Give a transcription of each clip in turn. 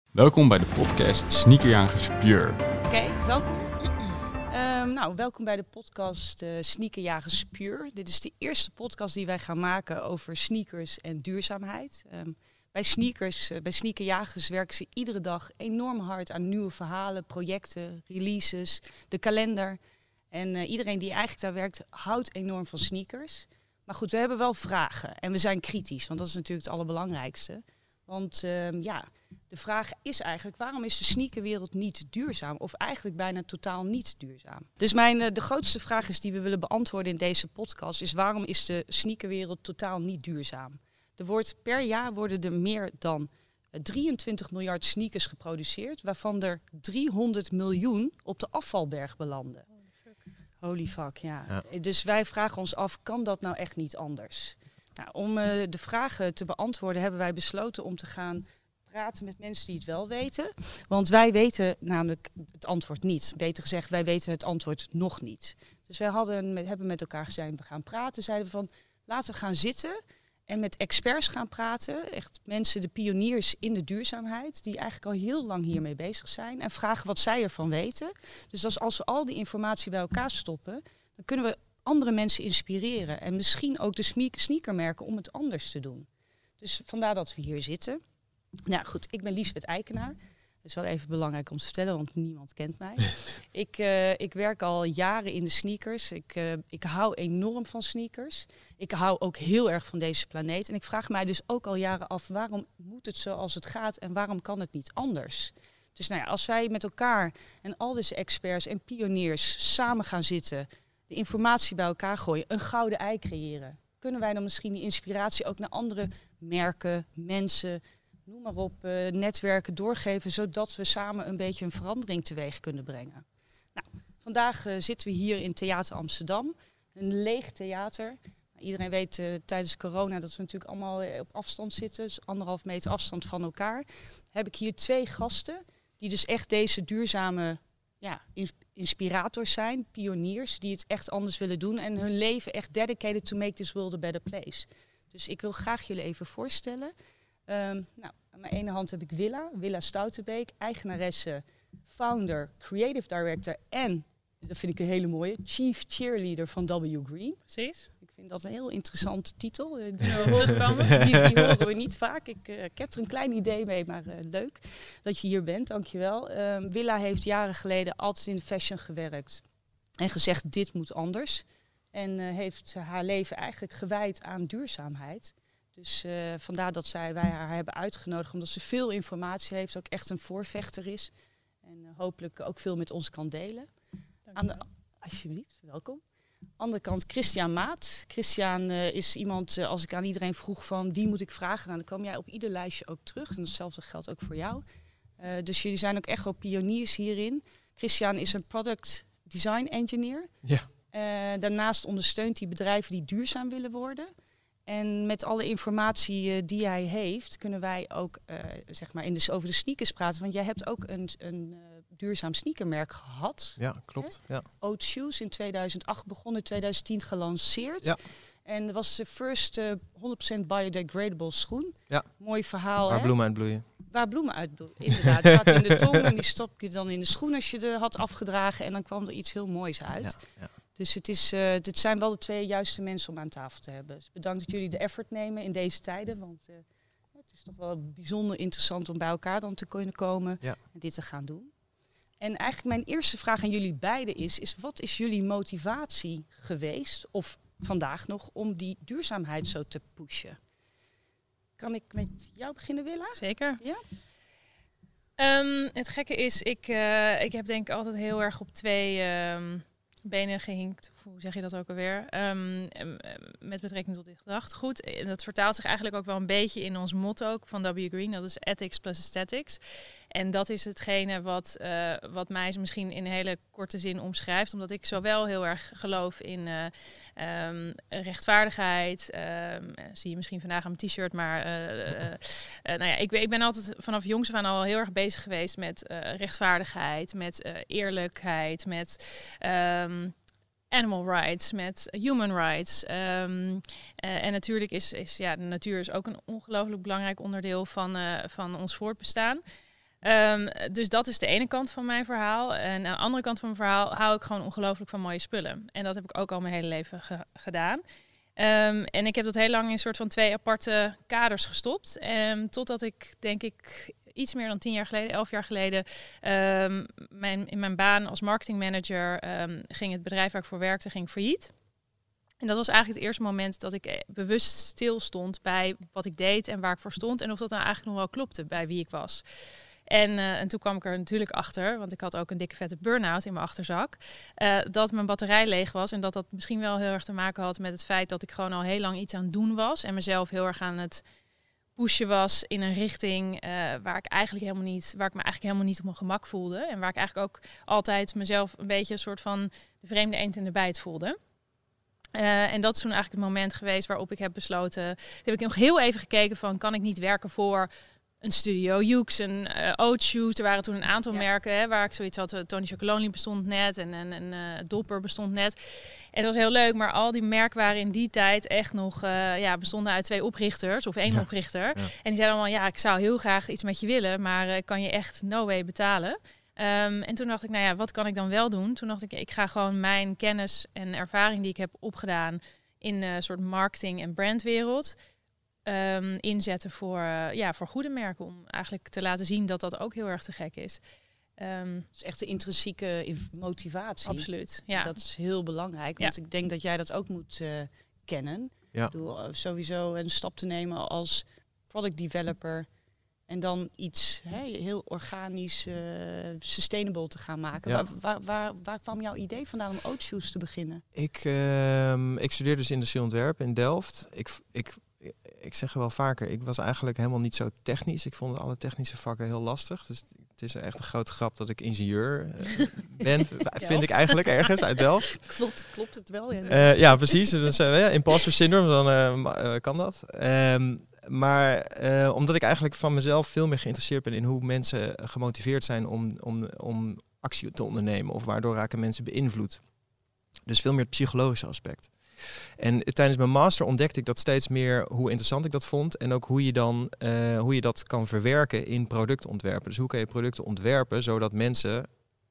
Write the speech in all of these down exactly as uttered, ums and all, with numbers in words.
Welkom bij de podcast Sneakerjagers Pure. Oké, okay, welkom. Um, nou, welkom bij de podcast uh, Sneakerjagers Pure. Dit is de eerste podcast die wij gaan maken over sneakers en duurzaamheid. Um, bij sneakers, uh, bij Sneakerjagers werken ze iedere dag enorm hard aan nieuwe verhalen, projecten, releases, de kalender. En uh, iedereen die eigenlijk daar werkt, houdt enorm van sneakers. Maar goed, we hebben wel vragen en we zijn kritisch, want dat is natuurlijk het allerbelangrijkste. Want uh, ja, de vraag is eigenlijk, waarom is de sneakerwereld niet duurzaam? Of eigenlijk bijna totaal niet duurzaam? Dus mijn, uh, de grootste vraag is die we willen beantwoorden in deze podcast is, waarom is de sneakerwereld totaal niet duurzaam? Er wordt, per jaar worden er meer dan uh, drieëntwintig miljard sneakers geproduceerd, waarvan er driehonderd miljoen op de afvalberg belanden. Holy fuck, ja. ja. Dus wij vragen ons af, kan dat nou echt niet anders? Nou, om uh, de vragen te beantwoorden hebben wij besloten om te gaan praten met mensen die het wel weten. Want wij weten namelijk het antwoord niet. Beter gezegd, wij weten het antwoord nog niet. Dus wij hadden, met, hebben met elkaar gezegd, we gaan praten. Zeiden we van, laten we gaan zitten en met experts gaan praten. Echt mensen, de pioniers in de duurzaamheid, die eigenlijk al heel lang hiermee bezig zijn. En vragen wat zij ervan weten. Dus als, als we al die informatie bij elkaar stoppen, dan kunnen we andere mensen inspireren. En misschien ook de sneakermerken om het anders te doen. Dus vandaar dat we hier zitten. Nou goed, ik ben Liesbeth Eikenaar. Dat is wel even belangrijk om te vertellen, want niemand kent mij. ik, uh, ik werk al jaren in de sneakers. Ik, uh, ik hou enorm van sneakers. Ik hou ook heel erg van deze planeet. En ik vraag mij dus ook al jaren af, waarom moet het zoals het gaat en waarom kan het niet anders? Dus nou ja, als wij met elkaar en al deze experts en pioniers samen gaan zitten, de informatie bij elkaar gooien, een gouden ei creëren, kunnen wij dan misschien die inspiratie ook naar andere merken, mensen, noem maar op, uh, netwerken doorgeven, zodat we samen een beetje een verandering teweeg kunnen brengen. Nou, vandaag uh, zitten we hier in Theater Amsterdam, een leeg theater. Nou, iedereen weet uh, tijdens corona dat we natuurlijk allemaal uh, op afstand zitten, dus anderhalf meter afstand van elkaar. Heb ik hier twee gasten die dus echt deze duurzame ja, inspirators zijn, pioniers, die het echt anders willen doen en hun leven echt dedicated to make this world a better place. Dus ik wil graag jullie even voorstellen. Um, nou, aan mijn ene hand heb ik Willa, Willa Stoutenbeek, eigenaresse, founder, creative director en, dat vind ik een hele mooie, chief cheerleader van W Green. Precies. Ik vind dat een heel interessante titel. Die, die, horen, die, die horen we niet vaak. Ik, uh, ik heb er een klein idee mee, maar uh, leuk dat je hier bent, dankjewel. Um, Willa heeft jaren geleden altijd in de fashion gewerkt en gezegd, dit moet anders. En uh, heeft haar leven eigenlijk gewijd aan duurzaamheid. Dus uh, vandaar dat zij, wij haar hebben uitgenodigd, omdat ze veel informatie heeft, ook echt een voorvechter is. En uh, hopelijk ook veel met ons kan delen. Aan de, alsjeblieft, welkom. Andere kant Christian Maat. Christian uh, is iemand, uh, als ik aan iedereen vroeg van wie moet ik vragen, nou, dan kwam jij op ieder lijstje ook terug. En hetzelfde geldt ook voor jou. Uh, dus jullie zijn ook echt wel pioniers hierin. Christian is een product design engineer. Ja. Uh, daarnaast ondersteunt hij bedrijven die duurzaam willen worden. En met alle informatie uh, die hij heeft, kunnen wij ook uh, zeg maar in de, over de sneakers praten. Want jij hebt ook een, een uh, duurzaam sneakermerk gehad. Ja, klopt. Ja. Oat Shoes in tweeduizend acht begonnen, in tweeduizend tien gelanceerd. Ja. En dat was de first uh, honderd procent biodegradable schoen. Ja. Mooi verhaal, Waar hè? bloemen uitbloeien. Waar bloemen uitbloeien, inderdaad. Het zat in de tong en die stop je dan in de schoen als je er had afgedragen. En dan kwam er iets heel moois uit. Ja, ja. Dus het, is, uh, dit zijn wel de twee juiste mensen om aan tafel te hebben. Dus bedankt dat jullie de effort nemen in deze tijden. Want uh, het is toch wel bijzonder interessant om bij elkaar dan te kunnen komen Ja. en dit te gaan doen. En eigenlijk mijn eerste vraag aan jullie beiden is, is wat is jullie motivatie geweest, of vandaag nog, om die duurzaamheid zo te pushen? Kan ik met jou beginnen, Willa? Zeker. Ja? Um, het gekke is, ik, uh, ik heb denk ik altijd heel erg op twee um, benen gehinkt. Hoe zeg je dat ook alweer? Um, um, met betrekking tot dit gedachtegoed. En dat vertaalt zich eigenlijk ook wel een beetje in ons motto ook van W Green. Dat is ethics plus aesthetics. En dat is hetgene wat, uh, wat mij misschien in een hele korte zin omschrijft. Omdat ik zowel heel erg geloof in uh, um, rechtvaardigheid. Um, zie je misschien vandaag aan mijn t-shirt. Maar uh, uh, uh, nou ja, ik, ik ben altijd vanaf jongs af aan al heel erg bezig geweest met uh, rechtvaardigheid. Met uh, eerlijkheid. Met Um, animal rights, met human rights. Um, uh, en natuurlijk is, is ja, de natuur is ook een ongelooflijk belangrijk onderdeel van, uh, van ons voortbestaan. Um, dus dat is de ene kant van mijn verhaal. En aan de andere kant van mijn verhaal hou ik gewoon ongelooflijk van mooie spullen. En dat heb ik ook al mijn hele leven ge- gedaan. Um, en ik heb dat heel lang in een soort van twee aparte kaders gestopt. Um, totdat ik, denk ik, iets meer dan tien jaar geleden, elf jaar geleden, um, mijn, in mijn baan als marketingmanager um, ging het bedrijf waar ik voor werkte, ging failliet. En dat was eigenlijk het eerste moment dat ik bewust stil stond bij wat ik deed en waar ik voor stond. En of dat nou eigenlijk nog wel klopte bij wie ik was. En, uh, en toen kwam ik er natuurlijk achter, want ik had ook een dikke vette burn-out in mijn achterzak, uh, dat mijn batterij leeg was. En dat dat misschien wel heel erg te maken had met het feit dat ik gewoon al heel lang iets aan het doen was. En mezelf heel erg aan het pushen was in een richting uh, waar ik eigenlijk helemaal niet, waar ik me eigenlijk helemaal niet op mijn gemak voelde. En waar ik eigenlijk ook altijd mezelf een beetje een soort van de vreemde eend in de bijt voelde. Uh, en dat is toen eigenlijk het moment geweest waarop ik heb besloten. Toen heb ik nog heel even gekeken van, kan ik niet werken voor een Studio Yoox, een uh, Oat Shoes. Er waren toen een aantal ja. merken hè, waar ik zoiets had. Uh, Tony Chocolonely bestond net en, en, en uh, Dopper bestond net. En dat was heel leuk, maar al die merken waren in die tijd echt nog uh, ja, bestonden uit twee oprichters of één ja. oprichter. Ja. En die zeiden allemaal, ja, ik zou heel graag iets met je willen, maar uh, kan je echt no way betalen. Um, en toen dacht ik, nou ja, wat kan ik dan wel doen? Toen dacht ik, ik ga gewoon mijn kennis en ervaring die ik heb opgedaan in een uh, soort marketing- en brandwereld um, inzetten voor, uh, ja, voor goede merken. Om eigenlijk te laten zien dat dat ook heel erg te gek is. Um, dat is echt de intrinsieke motivatie. Absoluut, ja. Dat is heel belangrijk, want ja. ik denk dat jij dat ook moet uh, kennen. Ja. Ik bedoel, uh, sowieso een stap te nemen als product developer. En dan iets hè, heel organisch, uh, sustainable te gaan maken. Ja. Waar, waar, waar, waar kwam jouw idee vandaan om Oat Shoes te beginnen? Ik, uh, ik studeerde dus industrieel ontwerp in Delft. Ik, ik, ik zeg wel vaker, ik was eigenlijk helemaal niet zo technisch. Ik vond alle technische vakken heel lastig. Dus het is echt een grote grap dat ik ingenieur uh, ben. Vind ik eigenlijk ergens uit Delft. Klopt, klopt het wel? Ja, uh, ja precies. Dus, uh, ja, imposter syndrome, dan uh, uh, kan dat. Um, Maar uh, omdat ik eigenlijk van mezelf veel meer geïnteresseerd ben in hoe mensen gemotiveerd zijn om, om, om actie te ondernemen. Of waardoor raken mensen beïnvloed. Dus veel meer het psychologische aspect. En tijdens mijn master ontdekte ik dat steeds meer hoe interessant ik dat vond. En ook hoe je dan uh, hoe je dat kan verwerken in productontwerpen. Dus hoe kan je producten ontwerpen zodat mensen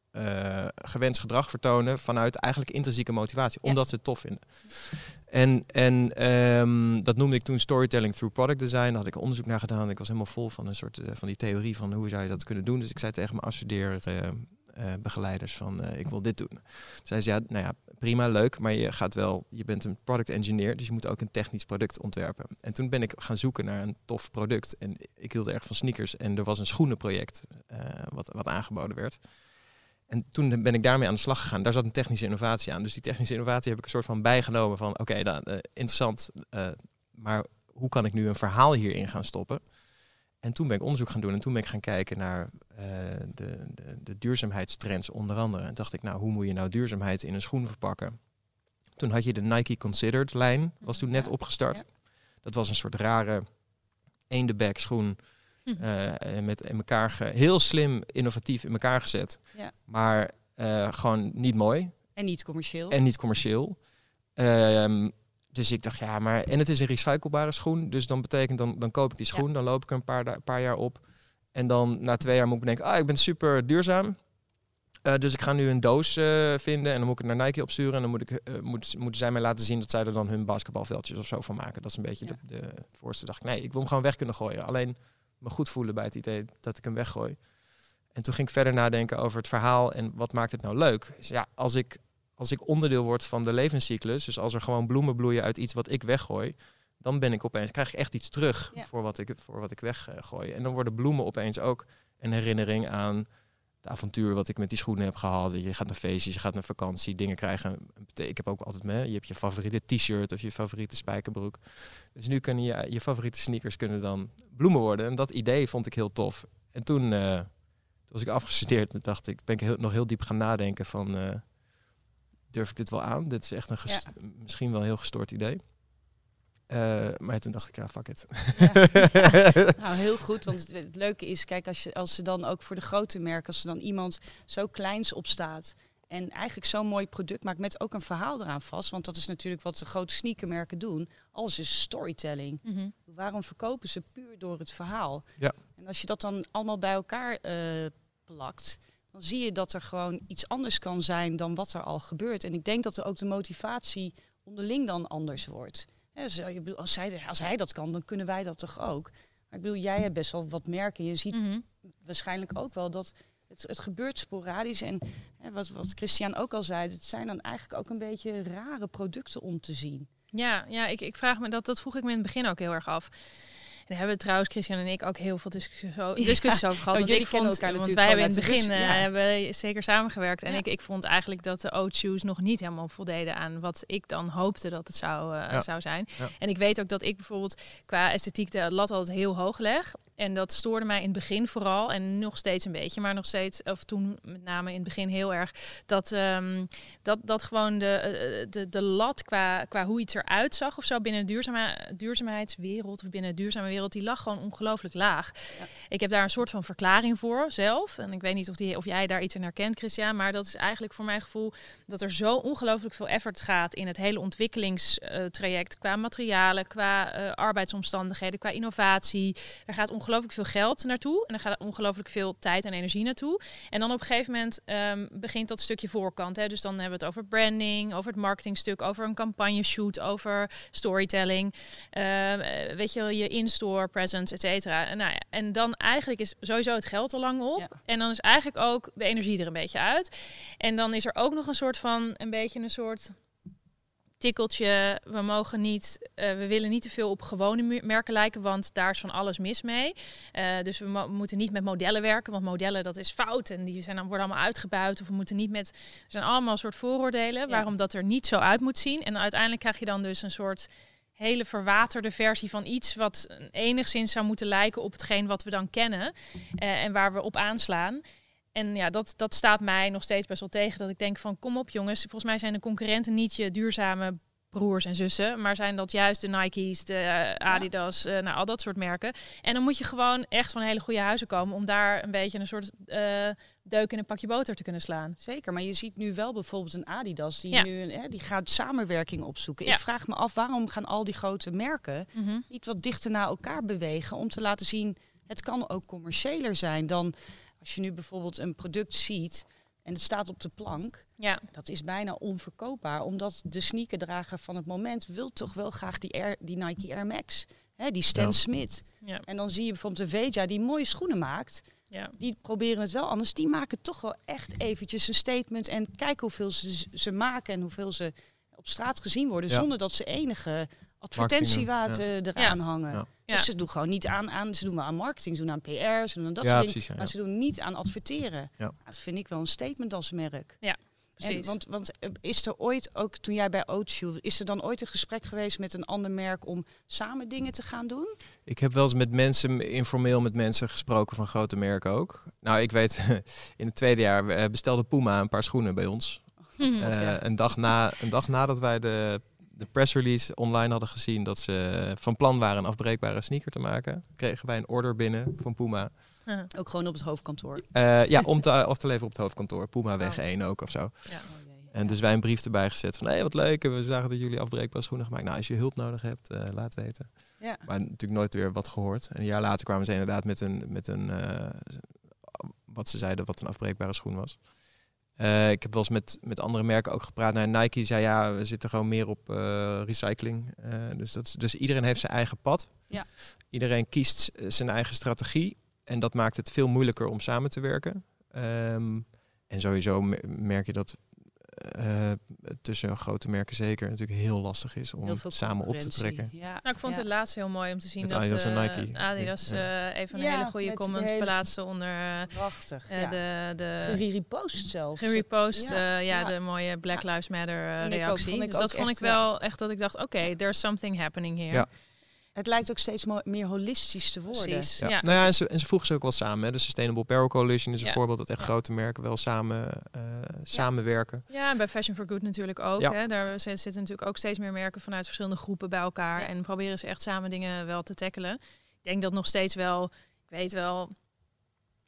uh, gewenst gedrag vertonen vanuit eigenlijk intrinsieke motivatie. Omdat ja. ze het tof vinden. En, en um, dat noemde ik toen storytelling through product design. Daar had ik onderzoek naar gedaan. Ik was helemaal vol van een soort uh, van die theorie van hoe zou je dat kunnen doen. Dus ik zei tegen mijn afstudeerbegeleiders uh, uh, van uh, ik wil dit doen. Zij zei ja, nou ja, prima, leuk, maar je gaat wel, je bent een product engineer, dus je moet ook een technisch product ontwerpen. En toen ben ik gaan zoeken naar een tof product. En ik hield erg van sneakers en er was een schoenenproject uh, wat, wat aangeboden werd. En toen ben ik daarmee aan de slag gegaan. Daar zat een technische innovatie aan. Dus die technische innovatie heb ik een soort van bijgenomen van oké, okay, dan uh, interessant, uh, maar hoe kan ik nu een verhaal hierin gaan stoppen? En toen ben ik onderzoek gaan doen en toen ben ik gaan kijken naar uh, de, de, de duurzaamheidstrends onder andere. En dacht ik, nou, hoe moet je nou duurzaamheid in een schoen verpakken? Toen had je de Nike Considered lijn, was toen net opgestart. Ja. Dat was een soort rare eendebek schoen. Uh, met in elkaar ge- heel slim, innovatief in elkaar gezet. Ja. Maar uh, gewoon niet mooi. En niet commercieel. En niet commercieel. Um, dus ik dacht, ja, maar... En het is een recyclebare schoen. Dus dan betekent, dan, dan koop ik die schoen. Ja. Dan loop ik er een paar, da- paar jaar op. En dan na twee jaar moet ik bedenken, ah, ik ben super duurzaam. Uh, dus ik ga nu een doos uh, vinden. En dan moet ik het naar Nike opsturen. En dan moet ik, uh, moet, moeten zij mij laten zien dat zij er dan hun basketbalveldjes of zo van maken. Dat is een beetje ja. de, de voorste. Dacht ik, nee, ik wil hem gewoon weg kunnen gooien. Alleen... me goed voelen bij het idee dat ik hem weggooi. En toen ging ik verder nadenken over het verhaal en wat maakt het nou leuk. Dus ja, als ik, als ik onderdeel word van de levenscyclus, dus als er gewoon bloemen bloeien uit iets wat ik weggooi, dan ben ik opeens, krijg ik echt iets terug ja. voor, wat ik, voor wat ik weggooi. En dan worden bloemen opeens ook een herinnering aan het avontuur wat ik met die schoenen heb gehad. Je gaat naar feestjes, je gaat naar vakantie, dingen krijgen. Ik heb ook altijd mee, je hebt je favoriete t-shirt of je favoriete spijkerbroek. Dus nu kunnen je, je favoriete sneakers kunnen dan bloemen worden. En dat idee vond ik heel tof. En toen, uh, toen was ik afgestudeerd en dacht ik, ben ik heel, nog heel diep gaan nadenken van, uh, durf ik dit wel aan? Dit is echt een ges- ja. misschien wel een heel gestoord idee. Uh, maar toen dacht ik, ja, fuck it. Ja, ja. Nou, heel goed, want het, het leuke is, kijk, als, je, als ze dan ook voor de grote merken, als er dan iemand zo kleins opstaat En eigenlijk zo'n mooi product maakt met ook een verhaal eraan vast. Want dat is natuurlijk wat de grote sneakermerken doen. Alles is storytelling. Mm-hmm. Waarom verkopen ze puur door het verhaal? Ja. En als je dat dan allemaal bij elkaar uh, plakt, dan zie je dat er gewoon iets anders kan zijn dan wat er al gebeurt. En ik denk dat er ook de motivatie onderling dan anders wordt. Ja, dus, ik bedoel, als, hij, als hij dat kan, dan kunnen wij dat toch ook? Maar ik bedoel, jij hebt best wel wat merken. Je ziet Mm-hmm. waarschijnlijk ook wel dat het, het gebeurt sporadisch. En hè, wat, wat Christian ook al zei, het zijn dan eigenlijk ook een beetje rare producten om te zien. Ja, ja ik, ik vraag me dat, dat vroeg ik me in het begin ook heel erg af. En daar hebben we trouwens, Christian en ik, ook heel veel discussies, discussies ja. over gehad. Oh, want ik ik vond, elkaar want natuurlijk wij hebben in het begin begin uh, ja. hebben zeker samengewerkt. En ja. ik, ik vond eigenlijk dat de Oat Shoes nog niet helemaal voldeden aan wat ik dan hoopte dat het zou, uh, ja. zou zijn. Ja. En ik weet ook dat ik bijvoorbeeld qua esthetiek de lat altijd heel hoog leg. En dat stoorde mij in het begin vooral. En nog steeds een beetje. Maar nog steeds, of toen met name in het begin heel erg. Dat, um, dat, dat gewoon de, de, de lat qua, qua hoe iets eruit zag of zo binnen de duurzame, duurzaamheidswereld. Of binnen de duurzame wereld. Die lag gewoon ongelooflijk laag. Ja. Ik heb daar een soort van verklaring voor zelf. En ik weet niet of, die, of jij daar iets in herkent, Christian. Maar dat is eigenlijk voor mijn gevoel dat er zo ongelooflijk veel effort gaat in het hele ontwikkelingstraject. Qua materialen, qua uh, arbeidsomstandigheden, qua innovatie. Er gaat ongelooflijk veel geld naartoe. En er gaat ongelooflijk veel tijd en energie naartoe. En dan op een gegeven moment um, begint dat stukje voorkant. Hè. Dus dan hebben we het over branding, over het marketingstuk, over een campagneshoot, over storytelling. Uh, weet je, je in-store presence, et cetera. En, nou ja, en dan eigenlijk is sowieso het geld al lang op. Ja. En dan is eigenlijk ook de energie er een beetje uit. En dan is er ook nog een soort van, een beetje een soort tikkeltje, we mogen niet, uh, we willen niet te veel op gewone merken lijken, want daar is van alles mis mee. Uh, dus we, mo- we moeten niet met modellen werken, want modellen dat is fout en die zijn dan worden allemaal uitgebuit. Of we moeten niet met, er zijn allemaal soort vooroordelen, ja. waarom dat er niet zo uit moet zien. En uiteindelijk krijg je dan dus een soort hele verwaterde versie van iets wat enigszins zou moeten lijken op hetgeen wat we dan kennen uh, en waar we op aanslaan. En ja, dat, dat staat mij nog steeds best wel tegen. Dat ik denk van, kom op jongens. Volgens mij zijn de concurrenten niet je duurzame broers en zussen. Maar zijn dat juist de Nike's, de uh, Adidas, uh, nou, al dat soort merken. En dan moet je gewoon echt van hele goede huizen komen om daar een beetje een soort uh, deuk in een pakje boter te kunnen slaan. Zeker, maar je ziet nu wel bijvoorbeeld een Adidas die ja. nu hè, die gaat samenwerking opzoeken. Ja. Ik vraag me af, waarom gaan al die grote merken mm-hmm. niet wat dichter naar elkaar bewegen om te laten zien, het kan ook commerciëler zijn dan als je nu bijvoorbeeld een product ziet en het staat op de plank. Ja. Dat is bijna onverkoopbaar, omdat de sneakerdrager van het moment wil toch wel graag die, Air, die Nike Air Max, hè, die Stan ja. Smith. Ja. En dan zie je bijvoorbeeld de Veja die mooie schoenen maakt. Ja. Die proberen het wel anders. Die maken toch wel echt eventjes een statement en kijken hoeveel ze, ze maken en hoeveel ze op straat gezien worden, ja. zonder dat ze enige advertentiewaard ja. eraan ja. hangen. Ja. Ja. Dus ze doen gewoon niet aan, aan, ze doen wel aan marketing, ze doen aan P R, ze doen aan dat ja, soort precies, dingen, ja, maar ja. ze doen niet aan adverteren. Ja. Dat vind ik wel een statement als merk. Ja, precies. En, want, want is er ooit, ook toen jij bij Oat Shoes, is er dan ooit een gesprek geweest met een ander merk om samen dingen te gaan doen? Ik heb wel eens met mensen, informeel met mensen gesproken van grote merken ook. Nou, ik weet, in het tweede jaar bestelde Puma een paar schoenen bij ons. Mm, uh, ja. een, dag na, een dag nadat wij de, de pressrelease online hadden gezien dat ze van plan waren een afbreekbare sneaker te maken, kregen wij een order binnen van Puma. Uh, ook gewoon op het hoofdkantoor? Uh, ja, om te, af te leveren op het hoofdkantoor. Puma weg oh. één ook of zo. Ja. En dus wij een brief erbij gezet van, hé, hey, wat leuk. En we zagen dat jullie afbreekbare schoenen gemaakt. Nou, als je hulp nodig hebt, uh, laat weten. Ja. Maar natuurlijk nooit weer wat gehoord. En een jaar later kwamen ze inderdaad met een, met een uh, wat ze zeiden, wat een afbreekbare schoen was. Uh, ik heb wel eens met, met andere merken ook gepraat. Nou, Nike zei, ja, we zitten gewoon meer op uh, recycling. Uh, dus, dat, dus iedereen heeft zijn eigen pad. Ja. Iedereen kiest zijn eigen strategie. En dat maakt het veel moeilijker om samen te werken. Um, en sowieso merk je dat uh, tussen grote merken zeker natuurlijk heel lastig is om samen op te trekken. Ja. Nou, ik vond ja. het laatste heel mooi om te zien met dat Adidas uh, en Nike. Adidas uh, even een ja, hele goede comment hele... plaatste onder uh, prachtig, uh, ja. de, de gerepost zelf. Gerepost, ja. Uh, ja, ja, de mooie Black Lives Matter uh, reactie. Ook, dus dat vond ik wel echt dat ik dacht, oké, okay, there's something happening here. Ja. Het lijkt ook steeds mo- meer holistisch te worden. Precies, ja. ja. Nou ja, en ze, en ze voegen ze ook wel samen. Hè. De Sustainable Apparel Coalition is een ja. voorbeeld dat echt ja. grote merken wel samen uh, samenwerken. Ja, en bij Fashion for Good natuurlijk ook. Ja. Hè. Daar zitten natuurlijk ook steeds meer merken vanuit verschillende groepen bij elkaar. Ja. En proberen ze echt samen dingen wel te tackelen. Ik denk dat nog steeds wel, ik weet wel,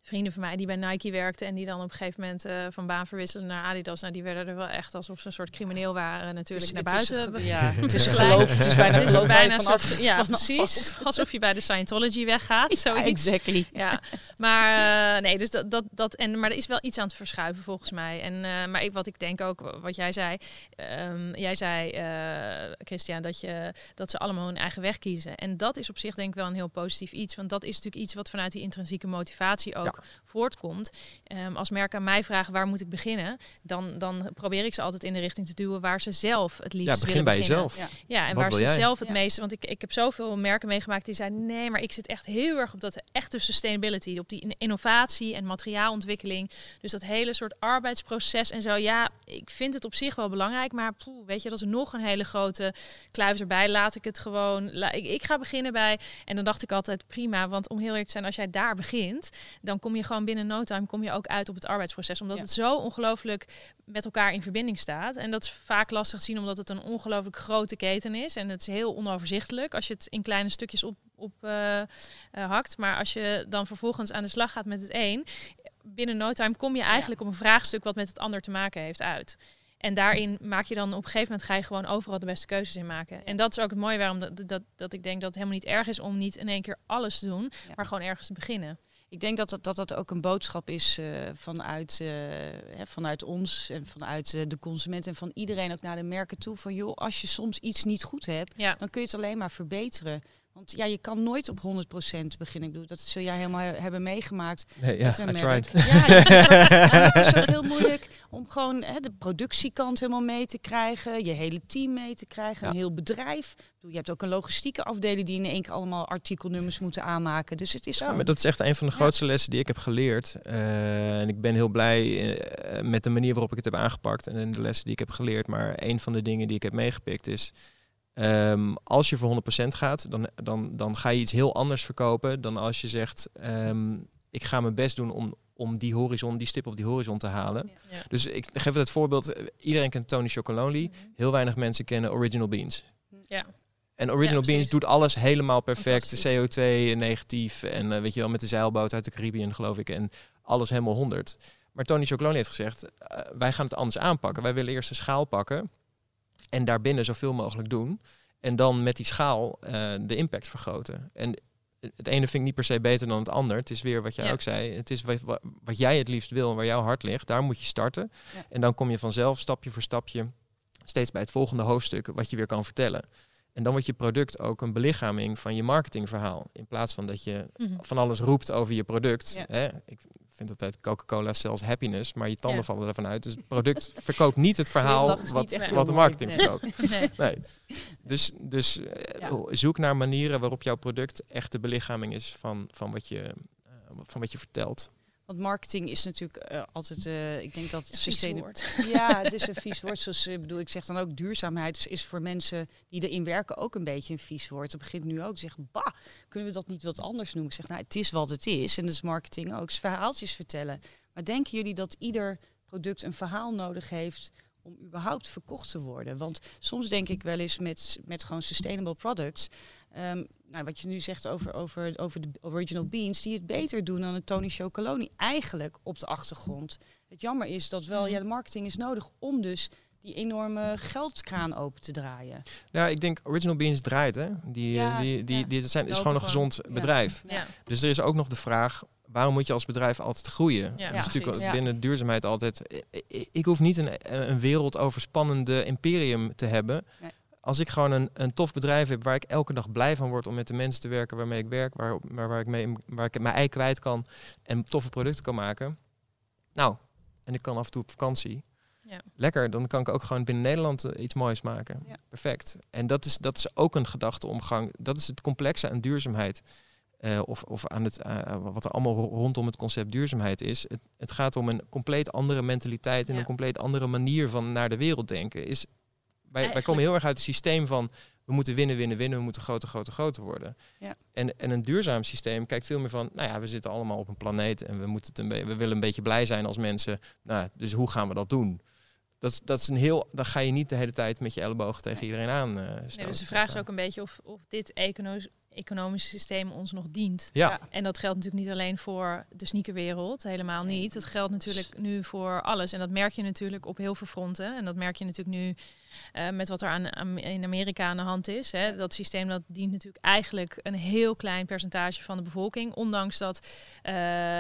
vrienden van mij die bij Nike werkten en die dan op een gegeven moment uh, van baan verwisselden naar Adidas. Nou, die werden er wel echt alsof ze een soort crimineel waren natuurlijk het naar is, buiten. Het is, ja, het is geloof, het is bijna het is geloof bijna vanaf, soort, ja, vanaf precies. valt. Alsof je bij de Scientology weggaat, zoiets. Ja, exactly. Ja, maar uh, nee, dus dat, dat, dat en maar er is wel iets aan het verschuiven volgens mij. En uh, maar ik, wat ik denk ook, wat jij zei, um, jij zei, uh, Christian, dat je dat ze allemaal hun eigen weg kiezen. En dat is op zich denk ik wel een heel positief iets, want dat is natuurlijk iets wat vanuit die intrinsieke motivatie ook ja. voortkomt. Um, als merken aan mij vragen waar moet ik beginnen, dan, dan probeer ik ze altijd in de richting te duwen waar ze zelf het liefst ja, begin willen bij beginnen. jezelf. Ja, ja en wat waar ze jij? zelf het ja. meeste, want ik, ik heb zoveel merken meegemaakt die zeiden nee, maar ik zit echt heel erg op dat echte sustainability, op die innovatie en materiaalontwikkeling. Dus dat hele soort arbeidsproces en zo. Ja, ik vind het op zich wel belangrijk, maar poeh, weet je, dat is nog een hele grote kluif erbij. Laat ik het gewoon, la, ik, ik ga beginnen bij, en dan dacht ik altijd prima, want om heel eerlijk te zijn, als jij daar begint, dan kom je gewoon binnen no time kom je ook uit op het arbeidsproces, omdat ja. het zo ongelooflijk met elkaar in verbinding staat. En dat is vaak lastig te zien, omdat het een ongelooflijk grote keten is en het is heel onoverzichtelijk als je het in kleine stukjes op, op uh, uh, hakt. Maar als je dan vervolgens aan de slag gaat met het een, binnen no time kom je eigenlijk ja. op een vraagstuk wat met het ander te maken heeft uit. En daarin maak je dan op een gegeven moment ga je gewoon overal de beste keuzes in maken. En dat is ook het mooie waarom dat, dat, dat ik denk dat het helemaal niet erg is om niet in één keer alles te doen, ja. maar gewoon ergens te beginnen. Ik denk dat dat, dat dat ook een boodschap is uh, vanuit, uh, hè, vanuit ons en vanuit uh, de consument en van iedereen ook naar de merken toe. Van joh, als je soms iets niet goed hebt, ja. dan kun je het alleen maar verbeteren. Want ja, je kan nooit op honderd procent beginnen. Ik bedoel, dat zul jij helemaal he- hebben meegemaakt. Nee, ja, I tried. Ja, het is ook heel moeilijk om gewoon hè, de productiekant helemaal mee te krijgen. Je hele team mee te krijgen. Ja. Een heel bedrijf. Ik bedoel, je hebt ook een logistieke afdeling die in één keer allemaal artikelnummers moeten aanmaken. Dus het is ja, gewoon... maar dat is echt een van de grootste ja. lessen die ik heb geleerd. Uh, en ik ben heel blij uh, met de manier waarop ik het heb aangepakt. En de lessen die ik heb geleerd. Maar een van de dingen die ik heb meegepikt is... Um, als je voor honderd procent gaat, dan, dan, dan ga je iets heel anders verkopen dan als je zegt, um, ik ga mijn best doen om, om die horizon, die stip op die horizon te halen. Ja. Ja. Dus ik geef het voorbeeld, iedereen kent Tony Chocolonely, mm-hmm. heel weinig mensen kennen Original Beans. Ja. En Original ja, Beans doet alles helemaal perfect, C O twee negatief en uh, weet je wel, met de zeilboot uit de Caribbean geloof ik en alles helemaal honderd. Maar Tony Chocolonely heeft gezegd, uh, wij gaan het anders aanpakken. Wij willen eerst een schaal pakken. En daarbinnen zoveel mogelijk doen. En dan met die schaal uh, de impact vergroten. En het ene vind ik niet per se beter dan het ander. Het is weer wat jij ja. ook zei. Het is wat, wat jij het liefst wil en waar jouw hart ligt. Daar moet je starten. Ja. En dan kom je vanzelf stapje voor stapje steeds bij het volgende hoofdstuk wat je weer kan vertellen. En dan wordt je product ook een belichaming van je marketingverhaal. In plaats van dat je mm-hmm. van alles roept over je product. Ja. Hè? Ik vind altijd Coca-Cola sells happiness, maar je tanden ja. vallen ervan uit. Dus het product verkoopt niet het verhaal wat, wat de marketing nee. verkoopt. Nee. Nee. Dus, dus ja. zoek naar manieren waarop jouw product echt de belichaming is van, van, wat, je, uh, van wat je vertelt. Want marketing is natuurlijk uh, altijd, uh, ik denk dat het systeem. Ja, het is een vies woord. Zoals ik bedoel, ik zeg dan ook duurzaamheid is voor mensen die erin werken ook een beetje een vies woord. Het begint nu ook te zeggen, bah, kunnen we dat niet wat anders noemen? Ik zeg, nou, het is wat het is. En dat is marketing ook, verhaaltjes vertellen. Maar denken jullie dat ieder product een verhaal nodig heeft om überhaupt verkocht te worden? Want soms denk ik wel eens met, met gewoon sustainable products. Um, nou, wat je nu zegt over, over, over de Original Beans, die het beter doen dan een Tony Chocolonely eigenlijk op de achtergrond. Het jammer is dat wel, ja, de marketing is nodig om dus die enorme geldkraan open te draaien. Ja, ik denk Original Beans draait, hè. Die, ja, die, die, ja. die, dat zijn, is gewoon een gezond ja. bedrijf. Ja. Dus er is ook nog de vraag, waarom moet je als bedrijf altijd groeien? Ja, dat is natuurlijk ja. binnen duurzaamheid altijd. Ik, ik hoef niet een, een wereldoverspannende imperium te hebben. Nee. Als ik gewoon een, een tof bedrijf heb waar ik elke dag blij van word om met de mensen te werken waarmee ik werk, waar, waar, waar, ik, mee, waar ik mijn ei kwijt kan en toffe producten kan maken. Nou, en ik kan af en toe op vakantie. Ja. Lekker, dan kan ik ook gewoon binnen Nederland uh, iets moois maken. Ja. Perfect. En dat is, dat is ook een gedachteomgang. Dat is het complexe aan duurzaamheid. Uh, of, of aan het, uh, wat er allemaal rondom het concept duurzaamheid is. Het, het gaat om een compleet andere mentaliteit en ja. een compleet andere manier van naar de wereld denken. Is, wij, wij komen heel erg uit het systeem van we moeten winnen, winnen, winnen. We moeten groter, groter, groter worden. Ja. En, en een duurzaam systeem kijkt veel meer van, nou ja, we zitten allemaal op een planeet en we, moeten het een be- we willen een beetje blij zijn als mensen. Nou, dus hoe gaan we dat doen? Dat, dat is een heel, dan ga je niet de hele tijd met je ellebogen tegen iedereen aan uh, stoten. Nee, dus de vraag is ook een beetje of, of dit econo- economische systeem ons nog dient. Ja. Ja. En dat geldt natuurlijk niet alleen voor de sneakerwereld, helemaal niet. Dat geldt natuurlijk nu voor alles. En dat merk je natuurlijk op heel veel fronten. En dat merk je natuurlijk nu uh, met wat er aan, aan, in Amerika aan de hand is. Hè. Dat systeem dat dient natuurlijk eigenlijk een heel klein percentage van de bevolking. Ondanks dat uh,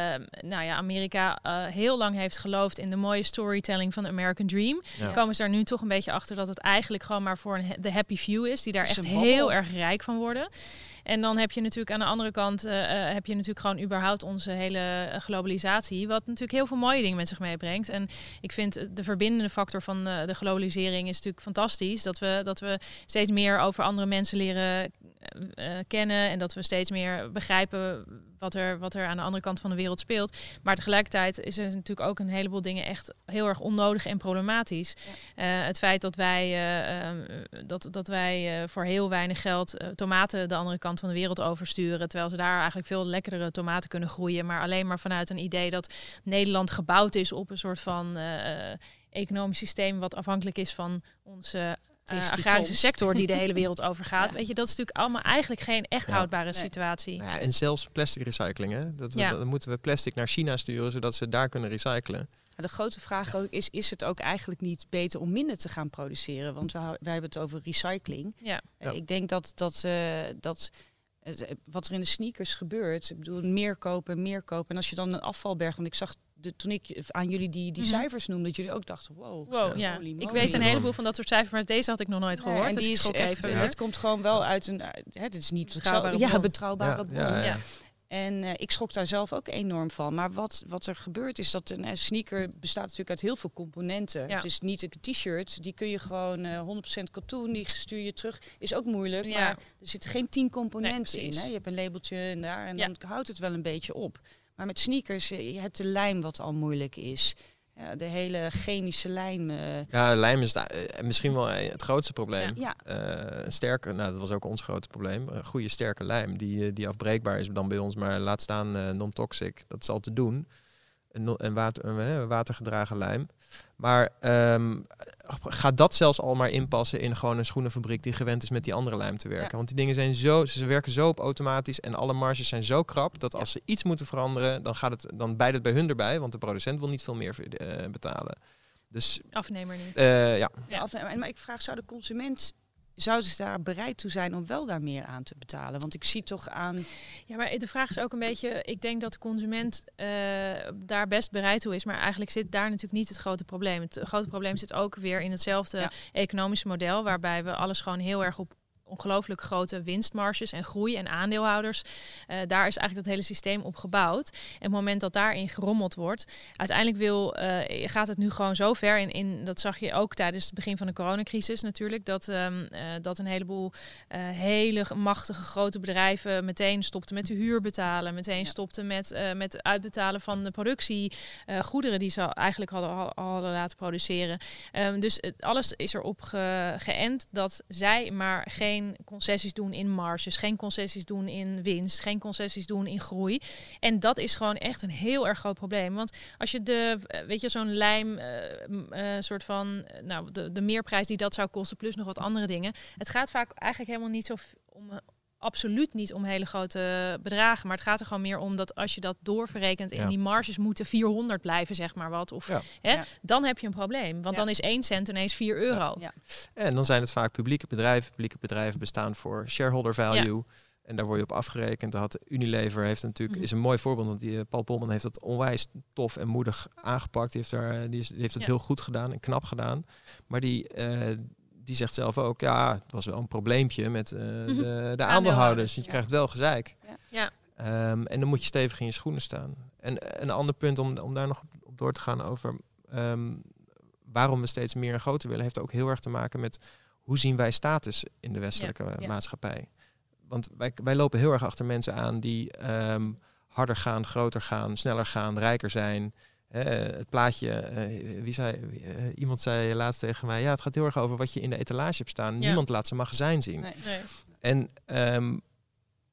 nou ja, Amerika uh, heel lang heeft geloofd in de mooie storytelling van de American Dream. Ja. Komen ze daar nu toch een beetje achter dat het eigenlijk gewoon maar voor een, de happy few is. Die daar Het is echt een babbel. heel erg rijk van worden. En dan heb je natuurlijk aan de andere kant uh, uh, heb je natuurlijk gewoon überhaupt onze hele uh, globalisatie, wat natuurlijk heel veel mooie dingen met zich meebrengt. En ik vind uh, de verbindende factor van uh, de globalisering is natuurlijk fantastisch. Dat we, dat we steeds meer over andere mensen leren uh, uh, kennen en dat we steeds meer begrijpen wat er, wat er aan de andere kant van de wereld speelt. Maar tegelijkertijd is er natuurlijk ook een heleboel dingen echt heel erg onnodig en problematisch. Ja. Uh, het feit dat wij, uh, um, dat, dat wij uh, voor heel weinig geld uh, tomaten de andere kant van de wereld oversturen, terwijl ze daar eigenlijk veel lekkerdere tomaten kunnen groeien, maar alleen maar vanuit een idee dat Nederland gebouwd is op een soort van uh, economisch systeem wat afhankelijk is van onze uh, agrarische sector die de hele wereld overgaat. Ja. Weet je, dat is natuurlijk allemaal eigenlijk geen echt ja. houdbare nee. situatie. Nou ja, en zelfs plastic recycling, hè? Dat we, ja. Dan moeten we plastic naar China sturen, zodat ze daar kunnen recyclen. De grote vraag ook is, is het ook eigenlijk niet beter om minder te gaan produceren? Want we, wij hebben het over recycling. Ja. Uh, ja. Ik denk dat, dat, uh, dat uh, wat er in de sneakers gebeurt, ik bedoel, meer kopen, meer kopen. En als je dan een afvalberg, want ik zag de, toen ik aan jullie die, die mm-hmm. cijfers noemde, dat jullie ook dachten, wow. wow ja. Ik weet een heleboel van dat soort cijfers, maar deze had ik nog nooit gehoord. Ja, en dus die is echt, even dit komt gewoon wel uit een, hè, dit is niet betrouwbare ja, bron. betrouwbare ja, bron. ja, ja. Ja. En uh, ik schrok daar zelf ook enorm van. Maar wat, wat er gebeurt is dat een, een sneaker bestaat natuurlijk uit heel veel componenten. Ja. Het is niet een t-shirt, die kun je gewoon uh, honderd procent katoen, die stuur je terug. Is ook moeilijk, ja. maar er zitten geen tien componenten nee, in. Hè? Je hebt een labeltje en daar en ja. dan houdt het wel een beetje op. Maar met sneakers, je hebt de lijm wat al moeilijk is. Ja, de hele chemische lijm. Uh... Ja, lijm is da- uh, misschien wel het grootste probleem. Ja. Uh, sterke, nou dat was ook ons grote probleem. Een goede sterke lijm die, die afbreekbaar is dan bij ons, maar laat staan uh, non-toxic. Dat is al te doen. En, en water, uh, watergedragen lijm. Maar um, ga dat zelfs al maar inpassen in gewoon een schoenenfabriek die gewend is met die andere lijm te werken. Ja. Want die dingen zijn zo, ze werken zo op automatisch en alle marges zijn zo krap dat als ja. ze iets moeten veranderen, dan gaat het, dan bijt het bij hun erbij, want de producent wil niet veel meer uh, betalen. Dus afnemer niet. Uh, ja. ja afnemer. Maar ik vraag, zou de consument zouden ze daar bereid toe zijn om wel daar meer aan te betalen? Want ik zie toch aan... Ja, maar de vraag is ook een beetje... Ik denk dat de consument uh, daar best bereid toe is. Maar eigenlijk zit daar natuurlijk niet het grote probleem. Het grote probleem zit ook weer in hetzelfde ja. economische model. Waarbij we alles gewoon heel erg op ongelooflijk grote winstmarges en groei en aandeelhouders. Uh, daar is eigenlijk dat hele systeem op gebouwd. En op het moment dat daarin gerommeld wordt, uiteindelijk wil, uh, gaat het nu gewoon zo ver. In, in, dat zag je ook tijdens het begin van de coronacrisis natuurlijk, dat, um, uh, dat een heleboel uh, hele machtige grote bedrijven meteen stopten met de huur betalen, meteen ja. stopten met, uh, met het uitbetalen van de productie, uh, goederen die ze eigenlijk hadden, hadden laten produceren. Um, dus het, alles is erop ge, geënt dat zij maar geen concessies doen in marges, geen concessies doen in winst, geen concessies doen in groei. En dat is gewoon echt een heel erg groot probleem. Want als je de, weet je, zo'n lijm, uh, uh, soort van, nou, de, de meerprijs die dat zou kosten, plus nog wat andere dingen. Het gaat vaak eigenlijk helemaal niet zo om, absoluut niet om hele grote bedragen. Maar het gaat er gewoon meer om dat als je dat doorverrekent en ja. die marges moeten vierhonderd blijven, zeg maar wat. Of ja. Hè, ja. dan heb je een probleem. Want ja. dan is één cent ineens vier euro. Ja. Ja. En dan zijn het vaak publieke bedrijven. Publieke bedrijven bestaan voor shareholder value. Ja. En daar word je op afgerekend. Had Unilever heeft natuurlijk, mm-hmm. is een mooi voorbeeld. Want die, Paul Polman heeft dat onwijs tof en moedig aangepakt. Die heeft, daar, die is, die heeft het ja. heel goed gedaan en knap gedaan. Maar die... Uh, Die zegt zelf ook, ja, het was wel een probleempje met uh, de, de, de aandeelhouders. Want je ja. krijgt wel gezeik. Ja. Um, en dan moet je stevig in je schoenen staan. En een ander punt om, om daar nog op door te gaan over um, waarom we steeds meer en groter willen, heeft ook heel erg te maken met hoe zien wij status in de westelijke ja. Ja. maatschappij. Want wij, wij lopen heel erg achter mensen aan die um, harder gaan, groter gaan, sneller gaan, rijker zijn. Uh, het plaatje, uh, wie zei, uh, iemand zei laatst tegen mij, ja, het gaat heel erg over wat je in de etalage hebt staan. Ja. Niemand laat zijn magazijn zien. Nee. Nee. En um,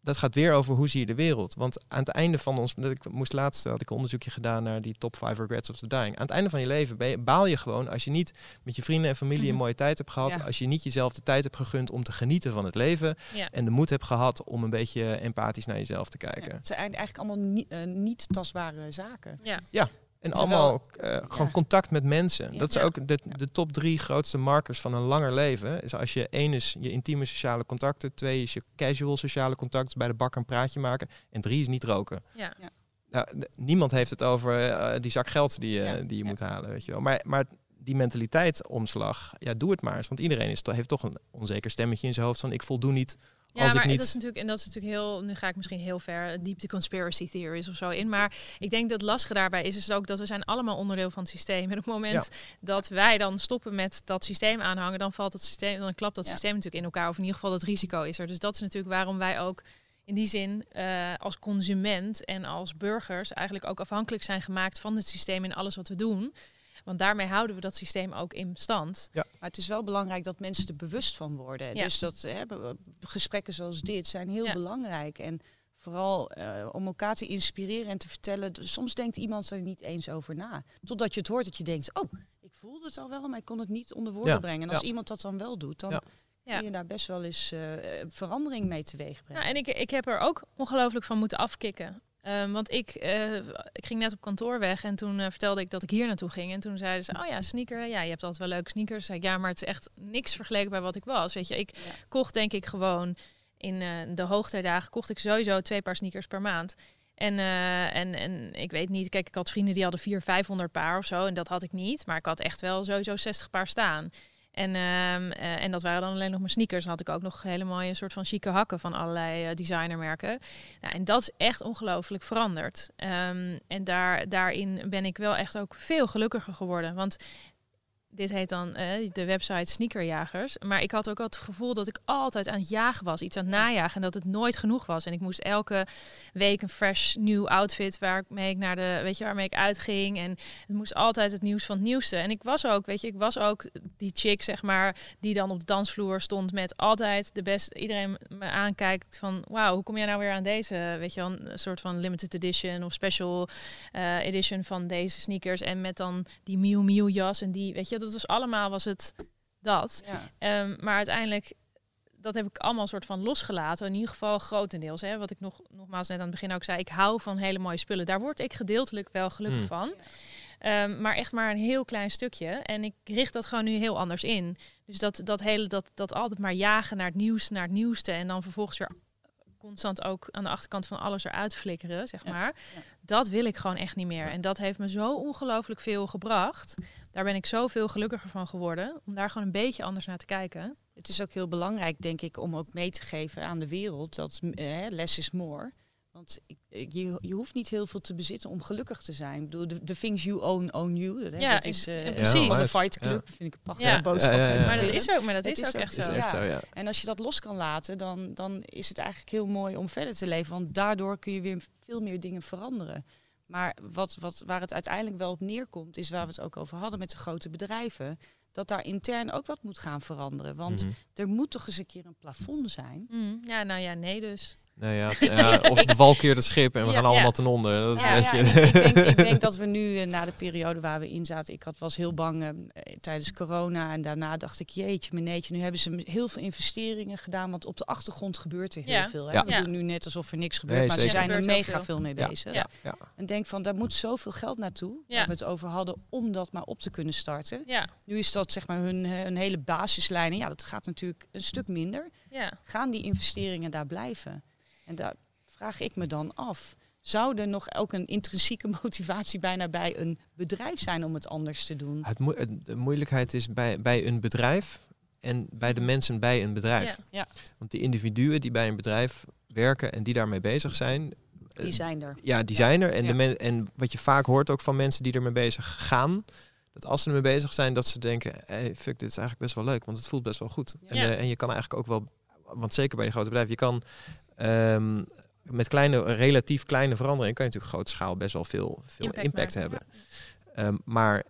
dat gaat weer over hoe zie je de wereld. Want aan het einde van ons... Ik moest laatst, had ik een onderzoekje gedaan naar die top five regrets of the dying. Aan het einde van je leven ben je, baal je gewoon als je niet met je vrienden en familie Mm-hmm. een mooie tijd hebt gehad. Ja. Als je niet jezelf de tijd hebt gegund om te genieten van het leven. Ja. En de moed hebt gehad om een beetje empathisch naar jezelf te kijken. Ja, het zijn eigenlijk allemaal niet, uh, niet tastbare zaken. Ja. En Terwijl- allemaal uh, gewoon ja. contact met mensen. Ja. Dat is Ja. ook de, Ja. de top drie grootste markers van een langer leven. Is als je één is je intieme sociale contacten. Twee is je casual sociale contacten. Bij de bakker een praatje maken. En drie is niet roken. Ja. Ja. Nou, d- niemand heeft het over uh, die zak geld die, uh, Ja. die je Ja. moet halen. Weet je wel. Maar, maar die mentaliteitsomslag, ja, doe het maar eens. Want iedereen is, to- heeft toch een onzeker stemmetje in zijn hoofd van ik voldoe niet. Ja, Als maar ik niet... dat is natuurlijk, en dat is natuurlijk heel, nu ga ik misschien heel ver diep de conspiracy theories of zo in, maar ik denk dat het lastige daarbij is, is ook dat we zijn allemaal onderdeel van het systeem. En op het moment dat wij dan stoppen met dat systeem aanhangen, dan valt het systeem, dan klapt dat Ja. systeem natuurlijk in elkaar, of in ieder geval dat risico is er. Dus dat is natuurlijk waarom wij ook in die zin uh, als consument en als burgers eigenlijk ook afhankelijk zijn gemaakt van het systeem in alles wat we doen. Want daarmee houden we dat systeem ook in stand. Maar het is wel belangrijk dat mensen er bewust van worden. Ja. Dus dat hè, be- gesprekken zoals dit zijn heel Ja. belangrijk. En vooral uh, om elkaar te inspireren en te vertellen. Dus soms denkt iemand er niet eens over na. Totdat je het hoort dat je denkt, oh, ik voelde het al wel, maar ik kon het niet onder woorden Ja. brengen. En als Ja. iemand dat dan wel doet, dan Ja. kun je Ja. daar best wel eens uh, verandering mee teweeg brengen. Ja, en ik, ik heb er ook ongelooflijk van moeten afkicken. Um, want ik, uh, ik ging net op kantoor weg en toen uh, vertelde ik dat ik hier naartoe ging. En toen zeiden ze, oh ja, sneaker, ja, je hebt altijd wel leuke sneakers. Zei ik, ja, maar het is echt niks vergeleken bij wat ik was. Weet je, ik Ja. kocht denk ik gewoon in uh, de hoogtijdagen, kocht ik sowieso twee paar sneakers per maand. En, uh, en, en ik weet niet, kijk, ik had vrienden die hadden vierhonderd, vijfhonderd paar of zo. En dat had ik niet, maar ik had echt wel sowieso zestig paar staan. En, um, uh, en dat waren dan alleen nog mijn sneakers. Dan had ik ook nog hele mooie soort van chique hakken van allerlei uh, designermerken. Nou, en dat is echt ongelooflijk veranderd. Um, en daar, daarin ben ik wel echt ook veel gelukkiger geworden. Want dit heet dan uh, de website Sneakerjagers. Maar ik had ook het gevoel dat ik altijd aan het jagen was. Iets aan het najagen. En dat het nooit genoeg was. En ik moest elke week een fresh nieuw outfit waarmee ik naar de, weet je, waarmee ik uitging. En het moest altijd het nieuws van het nieuwste. En ik was ook, weet je, ik was ook die chick, zeg maar, die dan op de dansvloer stond met altijd de beste. Iedereen me aankijkt van, wauw, hoe kom jij nou weer aan deze, weet je wel, een soort van limited edition of special uh, edition van deze sneakers. En met dan die Miu Miu jas en die, weet je, dat was allemaal, was het dat. Ja. Um, maar uiteindelijk, dat heb ik allemaal soort van losgelaten. In ieder geval grotendeels. Hè, wat ik nog, nogmaals net aan het begin ook zei. Ik hou van hele mooie spullen. Daar word ik gedeeltelijk wel gelukkig Hmm. van. Um, maar echt maar een heel klein stukje. En ik richt dat gewoon nu heel anders in. Dus dat, dat hele, dat, dat altijd maar jagen naar het nieuws, naar het nieuwste. En dan vervolgens weer constant ook aan de achterkant van alles eruit flikkeren, zeg Ja, maar. ja. Dat wil ik gewoon echt niet meer. En dat heeft me zo ongelooflijk veel gebracht. Daar ben ik zoveel gelukkiger van geworden. Om daar gewoon een beetje anders naar te kijken. Het is ook heel belangrijk, denk ik, om ook mee te geven aan de wereld dat uh, less is more. Want ik, je, je hoeft niet heel veel te bezitten om gelukkig te zijn. Ik bedoel, de, the things you own, own you. Dat, hè, Ja, dat ik- is uh, ja, precies. van de Nice. Fight Club. Ja. Vind ik een prachtige Ja. boodschap. Ja, ja, ja. uit te Maar dat brengen. is ook, maar dat Het is is ook ook- echt het zo. is echt Ja. zo, ja. En als je dat los kan laten, dan, dan is het eigenlijk heel mooi om verder te leven. Want daardoor kun je weer veel meer dingen veranderen. Maar wat, wat, waar het uiteindelijk wel op neerkomt, is waar we het ook over hadden met de grote bedrijven. Dat daar intern ook wat moet gaan veranderen. Want Mhm. er moet toch eens een keer een plafond zijn. Mm, ja, nou ja, nee dus. Nou ja, ja, of de val keert het schip en we Ja, gaan allemaal ja. ten onder. Dat is Ja, een ja, beetje... en ik, ik, denk, ik denk dat we nu, uh, na de periode waar we in zaten, ik had, was heel bang uh, tijdens corona. En daarna dacht ik, jeetje, meneetje, nu hebben ze heel veel investeringen gedaan. Want op de achtergrond gebeurt er heel Ja. veel. Hè? Ja. We doen nu net alsof er niks gebeurt, Nee, maar zeker. ze zijn er Gebeurt heel mega veel. veel mee Ja. bezig. Ja. Ja. En denk van, daar moet zoveel geld naartoe, Ja. waar we het over hadden, om dat maar op te kunnen starten. Ja, Nu is dat zeg maar hun, hun hele basislijn. En ja, dat gaat natuurlijk een stuk minder. ja. Gaan die investeringen daar blijven? En daar vraag ik me dan af. Zou er nog ook een intrinsieke motivatie bijna bij een bedrijf zijn om het anders te doen? Het moe- het- de moeilijkheid is bij, bij een bedrijf en bij de mensen bij een bedrijf. Ja. Ja. Want die individuen die bij een bedrijf werken en die daarmee bezig zijn, Die eh, zijn er. ja, die zijn er. En, Ja. de men, en wat je vaak hoort ook van mensen die ermee bezig gaan, dat als ze ermee bezig zijn, dat ze denken, hey, fuck, dit is eigenlijk best wel leuk, want het voelt best wel goed. En, Ja. eh, en je kan eigenlijk ook wel, want zeker bij die grote bedrijven, je kan ehm, met kleine, relatief kleine veranderingen, kan je natuurlijk op grote schaal best wel veel, veel impact, maken, hebben. Ehm, maar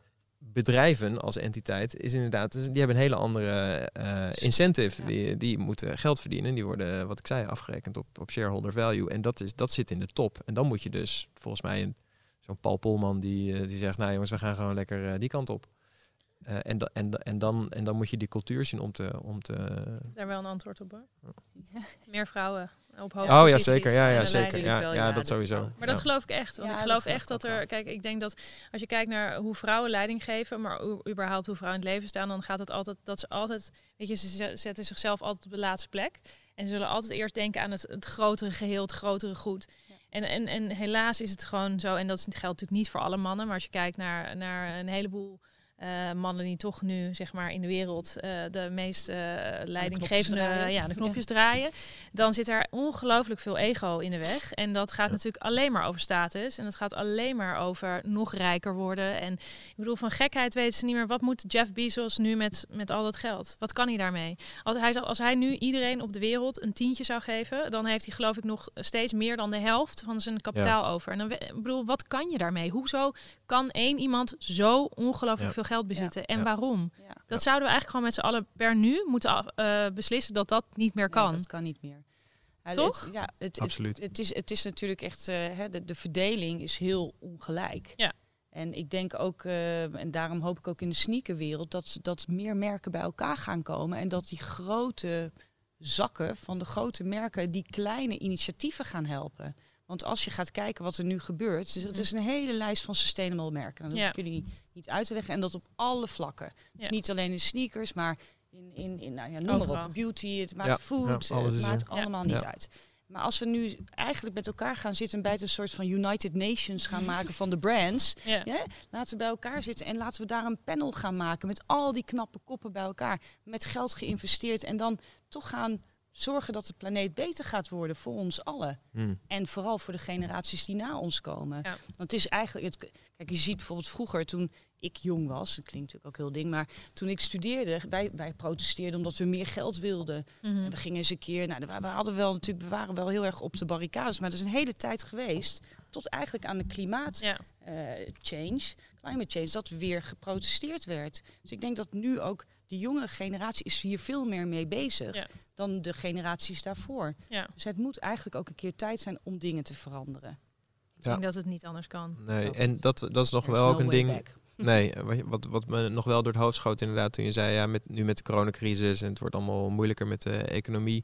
bedrijven als entiteit is inderdaad, die hebben een hele andere uh, incentive. Ja. Die, die moeten geld verdienen. Die worden, wat ik zei, afgerekend op, op shareholder value. En dat, is, dat zit in de top. En dan moet je dus volgens mij een, zo'n Paul Polman die, uh, die zegt, nou jongens, we gaan gewoon lekker uh, die kant op. Uh, en, da, en, en, dan, en dan moet je die cultuur zien om te... Om te Daar wel een antwoord op, hoor. Ja. Meer vrouwen op hoge Oh ja, posities zeker. Ja, ja, en zeker. leiding. Ja, wel, ja, ja, dat dat sowieso. wel. Maar dat Ja. geloof ik echt. Want Ja, ik dat geloof geloof echt ik dat ook er... wel. Kijk, ik denk dat als je kijkt naar hoe vrouwen leiding geven, maar u- überhaupt hoe vrouwen in het leven staan, dan gaat het altijd dat ze altijd... Weet je, ze z- zetten zichzelf altijd op de laatste plek. En ze zullen altijd eerst denken aan het, het grotere geheel, het grotere goed. Ja. En, en, en helaas is het gewoon zo, en dat geldt natuurlijk niet voor alle mannen, maar als je kijkt naar, naar een heleboel... Uh, mannen die toch nu zeg maar in de wereld uh, de meest uh, leidinggevende draaien. ja, de knopjes ja. draaien, dan zit er ongelooflijk veel ego in de weg. En dat gaat ja. natuurlijk alleen maar over status. En het gaat alleen maar over nog rijker worden. En ik bedoel, van gekheid weten ze niet meer, wat moet Jeff Bezos nu met, met al dat geld? Wat kan hij daarmee? Als hij, als hij nu iedereen op de wereld een tientje zou geven, dan heeft hij geloof ik nog steeds meer dan de helft van zijn kapitaal ja. over. En dan, ik bedoel, wat kan je daarmee? Hoezo kan één iemand zo ongelooflijk ja. veel geld bezitten? Ja. En ja. waarom? Ja. Dat ja. zouden we eigenlijk gewoon met z'n allen per nu moeten uh, beslissen dat dat niet meer kan. Ja, dat kan niet meer. Ja, toch? Het, ja, het, Absoluut. Het, het, is, het is natuurlijk echt, uh, hè, de, de verdeling is heel ongelijk. Ja. En ik denk ook, uh, en daarom hoop ik ook in de sneakerwereld, dat, dat meer merken bij elkaar gaan komen. En dat die grote zakken van de grote merken die kleine initiatieven gaan helpen. Want als je gaat kijken wat er nu gebeurt, dus het is een hele lijst van sustainable merken. Dat hoef ik jullie niet, niet uit te leggen. En dat op alle vlakken. Dus ja. niet alleen in sneakers, maar in, in, in nou ja, noem maar op, beauty, het maakt ja, food, ja, het maakt ja. allemaal ja. niet uit. Maar als we nu eigenlijk met elkaar gaan zitten en bij het een soort van United Nations gaan maken van de brands. Ja. Ja, laten we bij elkaar zitten en laten we daar een panel gaan maken met al die knappe koppen bij elkaar. Met geld geïnvesteerd en dan toch gaan zorgen dat de planeet beter gaat worden voor ons allen. Hmm. En vooral voor de generaties die na ons komen. Ja. Want het is eigenlijk... Het, kijk, je ziet bijvoorbeeld vroeger toen ik jong was, dat klinkt natuurlijk ook heel ding, maar toen ik studeerde, wij, wij protesteerden omdat we meer geld wilden. Mm-hmm. En we gingen eens een keer... Nou, we, we, hadden wel, natuurlijk, we waren wel heel erg op de barricades, maar dat is een hele tijd geweest tot eigenlijk aan de klimaat ja. uh, change, climate change, dat weer geprotesteerd werd. Dus ik denk dat nu ook de jongere generatie is hier veel meer mee bezig ja. dan de generaties daarvoor. Ja. Dus het moet eigenlijk ook een keer tijd zijn om dingen te veranderen. Ik ja. denk dat het niet anders kan. Nee, en dat, dat is nog There's wel ook no een ding... Back. Nee, wat, wat me nog wel door het hoofd schoot inderdaad toen je zei, ja, met, nu met de coronacrisis en het wordt allemaal moeilijker met de economie,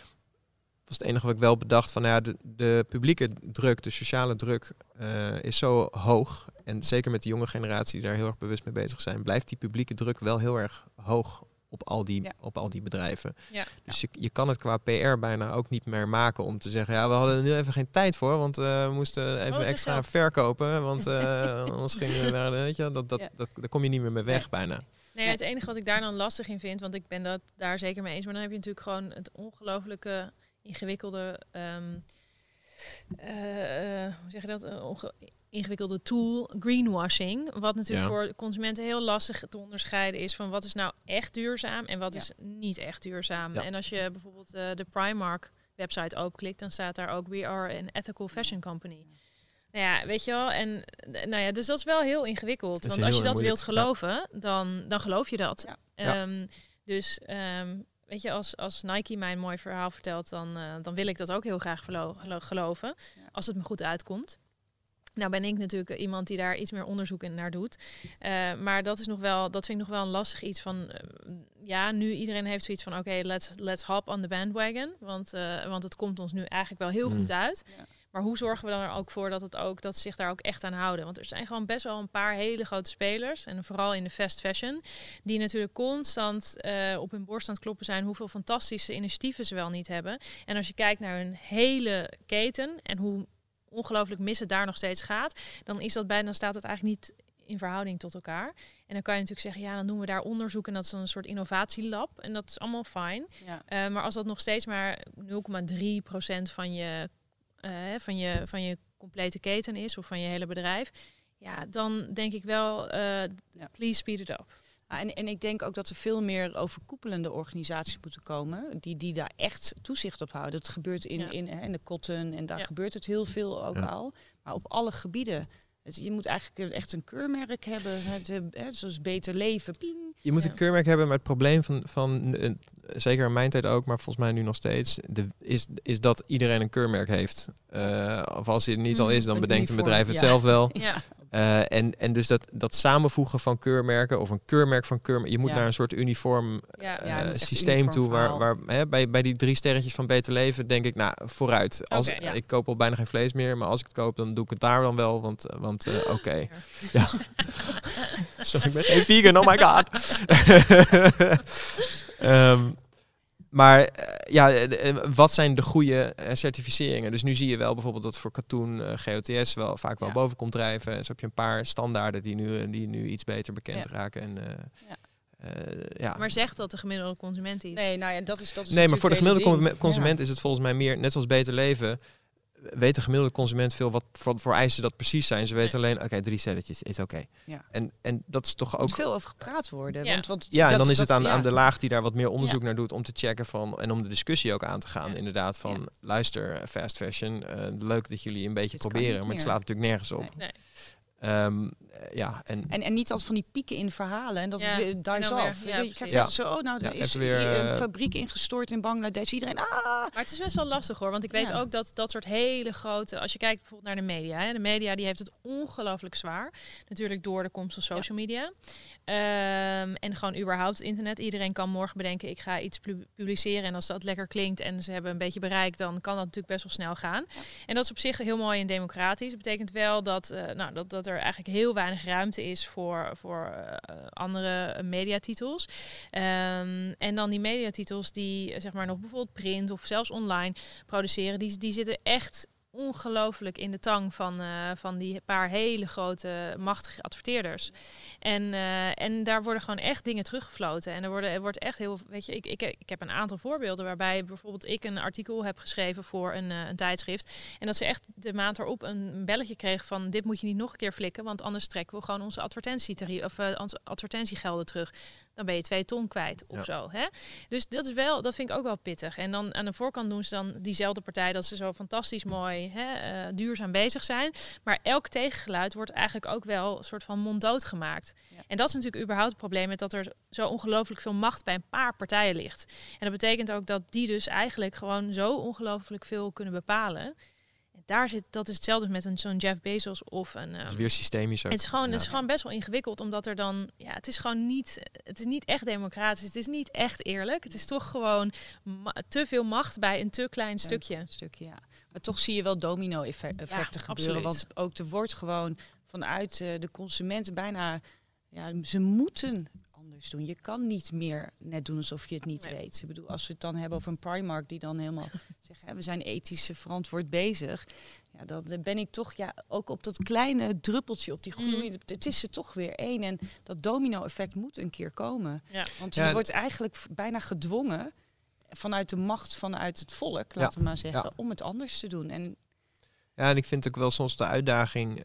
was het enige wat ik wel bedacht van, ja, de, de publieke druk, de sociale druk uh, is zo hoog. En zeker met de jonge generatie die daar heel erg bewust mee bezig zijn, blijft die publieke druk wel heel erg hoog op al die, ja. op al die bedrijven. Ja. Dus je, je kan het qua P R bijna ook niet meer maken om te zeggen, ja, we hadden er nu even geen tijd voor, want uh, we moesten even oh, extra geld. verkopen, want uh, anders gingen we naar, weet je, dat, dat, ja. dat, daar kom je niet meer mee weg nee. bijna. Nee, het enige wat ik daar dan lastig in vind, want ik ben dat daar zeker mee eens, maar dan heb je natuurlijk gewoon het ongelooflijke ingewikkelde, um, uh, uh, hoe zeg je dat, uh, onge- ingewikkelde tool, greenwashing, wat natuurlijk ja. voor consumenten heel lastig te onderscheiden is van wat is nou echt duurzaam en wat ja. is niet echt duurzaam. Ja. En als je bijvoorbeeld uh, de Primark website openklikt, dan staat daar ook we are an ethical fashion company. Nou ja, weet je wel, en nou ja, dus dat is wel heel ingewikkeld, want als je dat wilt geloven, ja. dan, dan geloof je dat. Ja. Um, ja. Dus um, weet je, als, als Nike mij een mooi verhaal vertelt, dan, uh, dan wil ik dat ook heel graag gelo- gelo- geloven. Ja. Als het me goed uitkomt. Nou ben ik natuurlijk iemand die daar iets meer onderzoek in naar doet. Uh, maar dat is nog wel, dat vind ik nog wel een lastig iets van, uh, ja, nu iedereen heeft zoiets van, oké, okay, let's, let's hop on the bandwagon. Want, uh, want het komt ons nu eigenlijk wel heel mm. goed uit. Ja. Maar hoe zorgen we dan er ook voor dat het ook dat ze zich daar ook echt aan houden? Want er zijn gewoon best wel een paar hele grote spelers. En vooral in de fast fashion. Die natuurlijk constant uh, op hun borst aan het kloppen zijn. Hoeveel fantastische initiatieven ze wel niet hebben. En als je kijkt naar hun hele keten. En hoe ongelooflijk mis het daar nog steeds gaat. Dan is dat bijna, dan staat het eigenlijk niet in verhouding tot elkaar. En dan kan je natuurlijk zeggen, ja, dan doen we daar onderzoek. En dat is een soort innovatielab. En dat is allemaal fijn. Ja. Uh, maar als dat nog steeds maar nul komma drie procent van je... Uh, van, je, van je complete keten is of van je hele bedrijf, ja, dan denk ik wel, uh, ja. please speed it up. Ja, en, en ik denk ook dat er veel meer overkoepelende organisaties moeten komen, die, die daar echt toezicht op houden. Dat gebeurt in, ja. in, in de cotton en daar ja. gebeurt het heel veel ook ja. al. Maar op alle gebieden Het, je moet eigenlijk echt een keurmerk hebben, het, uh, hè, zoals Beter Leven. Ping. Je moet Ja. een keurmerk hebben, maar het probleem van, van uh, zeker in mijn tijd ook, maar volgens mij nu nog steeds, de, is, is dat iedereen een keurmerk heeft. Uh, of als het niet al is, dan Een bedenkt een uniform, bedrijf het ja. zelf wel. Ja. Uh, en, en dus dat, dat samenvoegen van keurmerken of een keurmerk van keurmerk. Je moet Ja. naar een soort uniform Ja. uh, Ja, je moet echt systeem uniform toe. Waar, verhaal. waar, hè, bij, bij die drie sterretjes van Beter Leven denk ik, nou, vooruit. Als, Oké, ja. Ik koop al bijna geen vlees meer, maar als ik het koop, dan doe ik het daar dan wel. Want, want uh, oké. Okay. Ja. Sorry, ik ben geen vegan, oh my god. um, Maar uh, ja, uh, wat zijn de goede uh, certificeringen? Dus nu zie je wel bijvoorbeeld dat voor katoen uh, G O T S wel vaak wel Ja. boven komt drijven. En zo heb je een paar standaarden die nu, die nu iets beter bekend Ja. raken. En, uh, Ja. uh, ja. Maar zegt dat de gemiddelde consument iets? Nee, nou ja, dat is dat is Nee, maar voor de natuurlijk gemiddelde het hele con- ding. consument is het volgens mij meer, net zoals Beter Leven, weet de gemiddelde consument veel wat voor, voor eisen dat precies zijn. Ze weten alleen, oké, okay, drie celletjes is oké. Okay. Ja. En, en dat is toch Er ook... moet veel over gepraat worden. Ja. Want, want Ja, en dat- dan is dat- het aan, ja. aan de laag die daar wat meer onderzoek Ja. naar doet om te checken van en om de discussie ook aan te gaan. Ja. Inderdaad, van Ja. luister, fast fashion, uh, leuk dat jullie een beetje Dit kan proberen, niet maar het meer. slaat natuurlijk nergens op. Nee. Nee. Um, ja, en, En, en niet altijd van die pieken in verhalen. En dat Ja, het weer dies en dan weer- af. ja, je krijgt precies. echt zo, oh, nou, er Ja, is even weer, hier een uh, fabriek ingestort in Bangladesh. Iedereen, ah! Maar het is best wel lastig hoor, want ik weet Ja. ook dat dat soort hele grote, als je kijkt bijvoorbeeld naar de media, hè, de media die heeft het ongelooflijk zwaar, natuurlijk door de komst van social media. Um, en gewoon überhaupt het internet. Iedereen kan morgen bedenken, ik ga iets pu- publiceren en als dat lekker klinkt en ze hebben een beetje bereik, dan kan dat natuurlijk best wel snel gaan. Ja. En dat is op zich heel mooi en democratisch. Dat betekent wel dat, uh, nou, dat, dat er eigenlijk heel weinig ruimte is voor, voor uh, andere mediatitels. Um, en dan die mediatitels die zeg maar nog bijvoorbeeld print of zelfs online produceren, die, die zitten echt ongelooflijk in de tang van, uh, van die paar hele grote, machtige adverteerders. En, uh, en daar worden gewoon echt dingen teruggefloten. En er, worden, er wordt echt heel, weet je, ik, ik, ik heb een aantal voorbeelden waarbij bijvoorbeeld ik een artikel heb geschreven voor een, uh, een tijdschrift. En dat ze echt de maand erop een belletje kregen van dit moet je niet nog een keer flikken, want anders trekken we gewoon onze advertentietarie of uh, onze advertentiegelden terug. Dan ben je twee ton kwijt of ja. zo. Hè? Dus dat is wel, dat vind ik ook wel pittig. En dan aan de voorkant doen ze dan diezelfde partij dat ze zo fantastisch mooi hè, uh, duurzaam bezig zijn. Maar elk tegengeluid wordt eigenlijk ook wel een soort van monddood gemaakt. Ja. En dat is natuurlijk überhaupt het probleem met dat er zo ongelooflijk veel macht bij een paar partijen ligt. En dat betekent ook dat die dus eigenlijk gewoon zo ongelooflijk veel kunnen bepalen. Daar zit, dat is hetzelfde met een zo'n Jeff Bezos of een. Um, dat is weer systemisch ook. Het is gewoon, ja. het is gewoon best wel ingewikkeld, omdat er dan, ja, het is gewoon niet, het is niet echt democratisch, het is niet echt eerlijk. Het is toch gewoon ma- te veel macht bij een te klein stukje. Een stukje, ja. Maar toch zie je wel domino-effecten Ja, gebeuren, absoluut. want ook er wordt gewoon vanuit uh, de consumenten bijna, ja, ze moeten anders doen. Je kan niet meer net doen alsof je het niet nee. weet. Ik bedoel, als we het dan hebben over een Primark die dan helemaal zegt, hè, we zijn ethisch verantwoord bezig. Ja, dan ben ik toch ja, ook op dat kleine druppeltje op die groei. Mm. Het is er toch weer één. En dat domino-effect moet een keer komen. Ja. Want ja, je wordt eigenlijk bijna gedwongen vanuit de macht vanuit het volk, laten ja. we maar zeggen, Ja. om het anders te doen. En ja, en ik vind ook wel soms de uitdaging.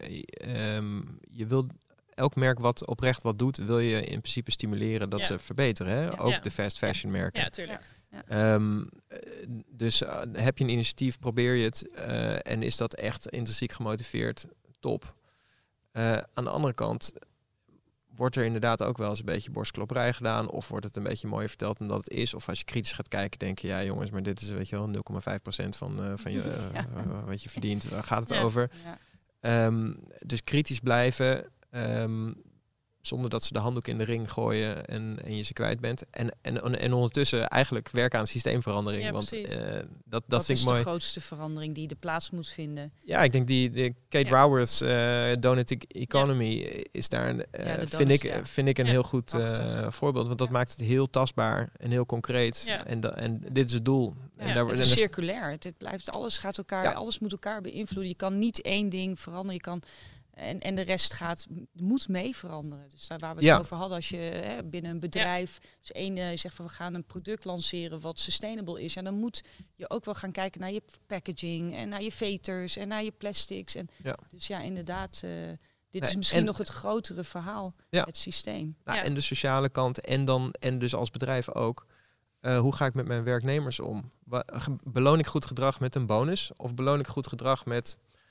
Um, je wil elk merk wat oprecht wat doet, wil je in principe stimuleren dat ja. ze verbeteren. Hè? Ja. Ook ja. de fast fashion merken. Ja, tuurlijk. Ja. Um, dus uh, heb je een initiatief, probeer je het uh, en is dat echt intrinsiek gemotiveerd, top. Uh, aan de andere kant wordt er inderdaad ook wel eens een beetje borstklopperij gedaan, of wordt het een beetje mooier verteld dan dat het is, of als je kritisch gaat kijken, denk je, ja jongens, maar dit is weet je wel nul komma vijf procent van, uh, van je, uh, ja. uh, wat je verdient, waar gaat het ja. over? Ja. Um, dus kritisch blijven, um, zonder dat ze de handdoek in de ring gooien en, en je ze kwijt bent. En, en, en ondertussen eigenlijk werken aan systeemverandering. Ja, want uh, dat, dat, dat vind is ik mooi. de grootste verandering die de plaats moet vinden. Ja, ik denk die de Kate ja. Raworth's uh, Donut Economy ja. is daar, uh, ja, donuts, vind, ik, ja. vind ik een ja, heel goed uh, voorbeeld. Want dat ja. maakt het heel tastbaar en heel concreet. Ja. En, da, en dit is het doel. Ja, en daar, het is circulair. Het blijft, alles gaat elkaar, ja. alles moet elkaar beïnvloeden. Je kan niet één ding veranderen. Je kan En, en de rest gaat, moet mee veranderen. Dus daar waar we het ja. over hadden, als je hè, binnen een bedrijf, ja. als één uh, zegt van we gaan een product lanceren wat sustainable is, ja, dan moet je ook wel gaan kijken naar je packaging en naar je veters en naar je plastics. En ja. Dus ja, inderdaad, uh, dit nee, is misschien nog het grotere verhaal, ja. het systeem. Nou, ja. En de sociale kant en dan en dus als bedrijf ook. Uh, hoe ga ik met mijn werknemers om? Beloon ik goed gedrag met een bonus of beloon ik goed gedrag met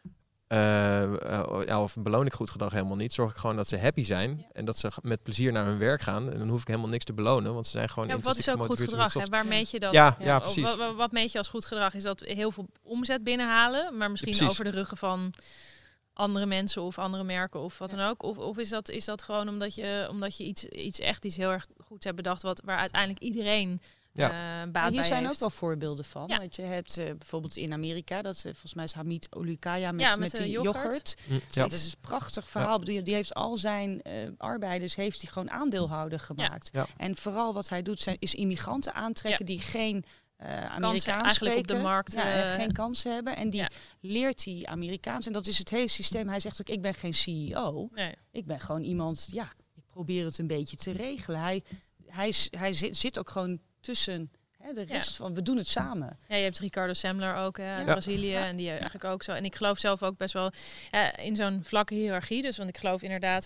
Uh, uh, ja, of beloon ik goed gedrag helemaal niet. Zorg ik gewoon dat ze happy zijn. Ja. En dat ze met plezier naar hun werk gaan. En dan hoef ik helemaal niks te belonen. Want ze zijn gewoon... Ja, wat is ook goed gedrag? Hè? Waar meet je dat? Ja, ja, ja precies. Wat, wat meet je als goed gedrag? Is dat heel veel omzet binnenhalen? Maar misschien ja, over de ruggen van andere mensen of andere merken of wat ja. dan ook? Of, of is, dat, is dat gewoon omdat je, omdat je iets, iets echt iets heel erg goeds hebt bedacht... Wat, waar uiteindelijk iedereen... Ja. Uh, baat hier zijn heeft. ook wel voorbeelden van. Ja. Want je hebt uh, bijvoorbeeld in Amerika, dat uh, volgens mij is Hamid Olukaya met, ja, met, met die yoghurt. yoghurt. Mm, ja. Dat is een prachtig verhaal. Ja. Die heeft al zijn uh, arbeiders heeft hij gewoon aandeelhouder gemaakt. Ja. Ja. En vooral wat hij doet zijn, is immigranten aantrekken ja. die geen uh, Amerikaans eigenlijk spreken, op de markt ja, uh, geen kansen hebben. En die ja. leert hij Amerikaans. En dat is het hele systeem. Hij zegt ook, ik ben geen C E O. Nee. Ik ben gewoon iemand, ja, ik probeer het een beetje te regelen. Hij, hij, hij zit, zit ook gewoon tussen... He, de rest ja. van, we doen het samen. Ja, je hebt Ricardo Semler ook hè, in ja. Brazilië. Ja. En die eigenlijk ook zo. En ik geloof zelf ook best wel ja, in zo'n vlakke hiërarchie. Dus want ik geloof inderdaad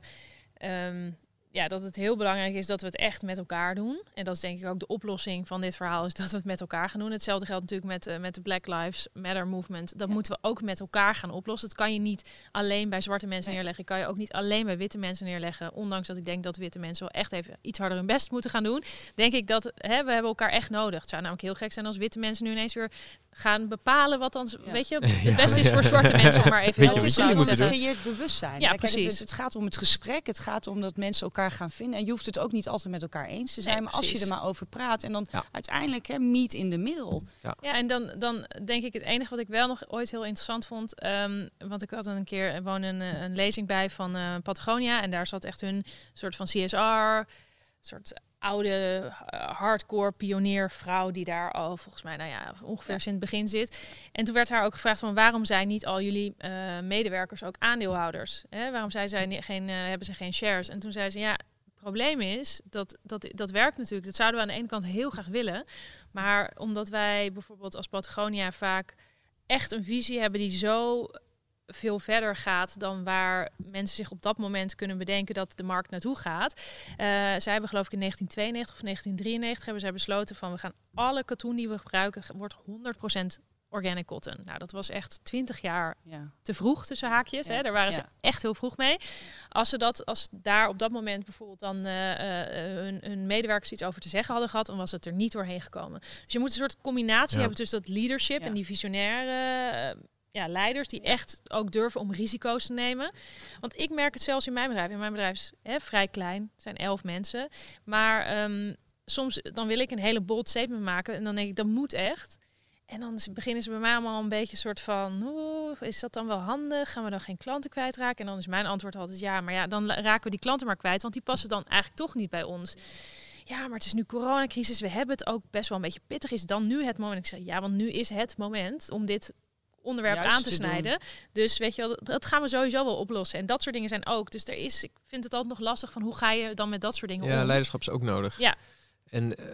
um, ja, dat het heel belangrijk is dat we het echt met elkaar doen. En dat is denk ik ook de oplossing van dit verhaal, is dat we het met elkaar gaan doen. Hetzelfde geldt natuurlijk met, uh, met de Black Lives Matter movement. Dat ja. moeten we ook met elkaar gaan oplossen. Dat kan je niet alleen bij zwarte mensen nee. neerleggen. Kan je ook niet alleen bij witte mensen neerleggen. Ondanks dat ik denk dat witte mensen wel echt even iets harder hun best moeten gaan doen. Denk ik dat hè, we hebben elkaar echt nodig. Het zou namelijk heel gek zijn als witte mensen nu ineens weer gaan bepalen wat dan, ja. weet je, het ja. beste is voor zwarte mensen om maar even heel te zeggen. Het creëert bewustzijn. Ja, Kijk, precies. Het, het gaat om het gesprek. Het gaat om dat mensen elkaar gaan vinden. En je hoeft het ook niet altijd met elkaar eens te zijn. Nee, maar als je er maar over praat en dan ja. uiteindelijk hè, meet in de middel. Ja, ja en dan, dan denk ik het enige wat ik wel nog ooit heel interessant vond. Um, want ik had een keer gewoon een, een lezing bij van uh, Patagonia. En daar zat echt hun soort van C S R, soort oude uh, hardcore pioniervrouw die daar al volgens mij nou ja, ongeveer ja. in het begin zit. En toen werd haar ook gevraagd van waarom zijn niet al jullie uh, medewerkers ook aandeelhouders? Hè? Waarom zij zij geen, uh, hebben ze geen shares? En toen zei ze ja, het probleem is dat, dat dat werkt natuurlijk. Dat zouden we aan de ene kant heel graag willen. Maar omdat wij bijvoorbeeld als Patagonia vaak echt een visie hebben die zo veel verder gaat dan waar mensen zich op dat moment kunnen bedenken dat de markt naartoe gaat. Uh, zij hebben geloof ik in negentien tweeënnegentig of negentien drieënnegentig hebben zij besloten van we gaan alle katoen die we gebruiken wordt honderd procent organic cotton. Nou, dat was echt twintig jaar ja. te vroeg tussen haakjes. Ja. Hè? Daar waren ja. ze echt heel vroeg mee. Als ze dat, als daar op dat moment bijvoorbeeld dan uh, uh, hun, hun medewerkers iets over te zeggen hadden gehad, dan was het er niet doorheen gekomen. Dus je moet een soort combinatie ja. hebben tussen dat leadership ja. en die visionaire uh, ja, leiders die echt ook durven om risico's te nemen. Want ik merk het zelfs in mijn bedrijf. In mijn bedrijf is hè, vrij klein, er zijn elf mensen. Maar um, soms dan wil ik een hele bold statement maken en dan denk ik, dat moet echt. En dan beginnen ze bij mij allemaal een beetje soort van, oeh, is dat dan wel handig? Gaan we dan geen klanten kwijtraken? En dan is mijn antwoord altijd ja, maar ja, dan raken we die klanten maar kwijt, want die passen dan eigenlijk toch niet bij ons. Ja, maar het is nu coronacrisis, we hebben het ook best wel een beetje pittig. Is dan nu het moment? Ik zeg ja, want nu is het moment om dit onderwerp Juist aan te, te snijden. Doen. Dus weet je wel, dat gaan we sowieso wel oplossen. En dat soort dingen zijn ook. Dus er is, ik vind het altijd nog lastig van hoe ga je dan met dat soort dingen ja, om? Ja, leiderschap is ook nodig. Ja. En uh,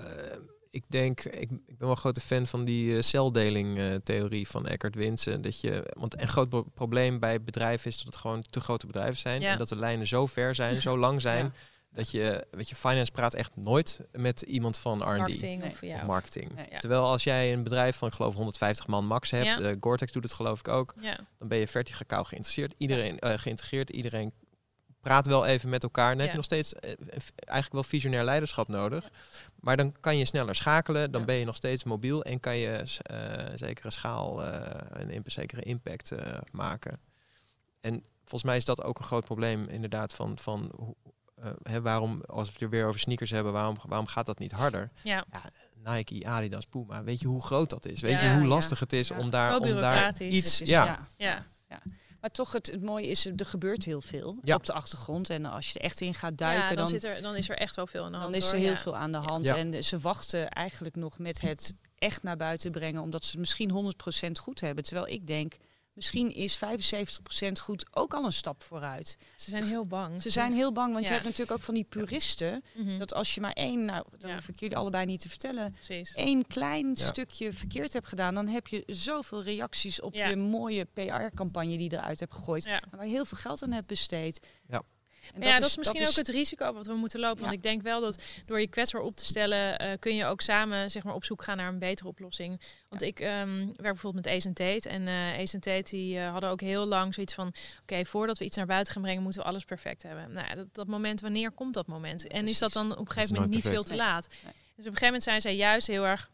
ik denk, ik, ik ben wel een grote fan van die uh, celdeling-theorie uh, van Eckhart Winsen. Dat je, want een groot pro- probleem bij bedrijven is dat het gewoon te grote bedrijven zijn. Ja. En dat de lijnen zo ver zijn, zo lang zijn. Ja. Dat je, weet je, finance praat echt nooit met iemand van R en D marketing, nee. of, ja. of marketing. Nee, ja. Terwijl als jij een bedrijf van, ik geloof, honderdvijftig man max hebt, ja. uh, Gore-Tex doet het geloof ik ook, ja. dan ben je verticaal geïnteresseerd. Iedereen, uh, geïntegreerd, iedereen praat wel even met elkaar. Dan ja. heb je nog steeds uh, eigenlijk wel visionair leiderschap nodig. Ja. Maar dan kan je sneller schakelen, dan ja. ben je nog steeds mobiel en kan je uh, zekere schaal, uh, een imp- zekere impact uh, maken. En volgens mij is dat ook een groot probleem inderdaad van, van hoe, Uh, hè, waarom, als we het weer over sneakers hebben, waarom, waarom gaat dat niet harder? Ja. Ja, Nike, Adidas, Puma, weet je hoe groot dat is? Weet ja, je hoe ja. lastig het is ja. om daar, om daar iets... Is, ja. Ja. Ja. Ja. Maar toch, het, het mooie is, er gebeurt heel veel ja. op de achtergrond. En als je er echt in gaat duiken, ja, dan, dan, zit er, dan is er echt wel veel aan de hand. Dan is er hoor. heel ja. veel aan de hand. Ja. En ze wachten eigenlijk nog met het echt naar buiten brengen, omdat ze het misschien honderd procent goed hebben. Terwijl ik denk, misschien is vijfenzeventig procent goed ook al een stap vooruit. Ze zijn heel bang. Ze zijn heel bang, want ja. je hebt natuurlijk ook van die puristen. Mm-hmm. Dat als je maar één, nou, dat ja. hoef ik jullie allebei niet te vertellen, Precies. één klein ja. stukje verkeerd hebt gedaan, dan heb je zoveel reacties op ja. je mooie P R-campagne die je eruit hebt gegooid. Ja. Waar je heel veel geld aan hebt besteed. Ja. En ja, dat is misschien dat is... ook het risico wat we moeten lopen. Ja. Want ik denk wel dat door je kwetsbaar op te stellen, uh, kun je ook samen zeg maar, op zoek gaan naar een betere oplossing. Want ja. ik um, werk bijvoorbeeld met Ace en Tate. En uh, Ace en Tate die, uh, hadden ook heel lang zoiets van, oké, okay, voordat we iets naar buiten gaan brengen, moeten we alles perfect hebben. Nou ja, dat, dat moment, wanneer komt dat moment? Ja, en is dat dan op een gegeven moment niet veel te laat? Nee. Nee. Dus op een gegeven moment zijn zij juist heel erg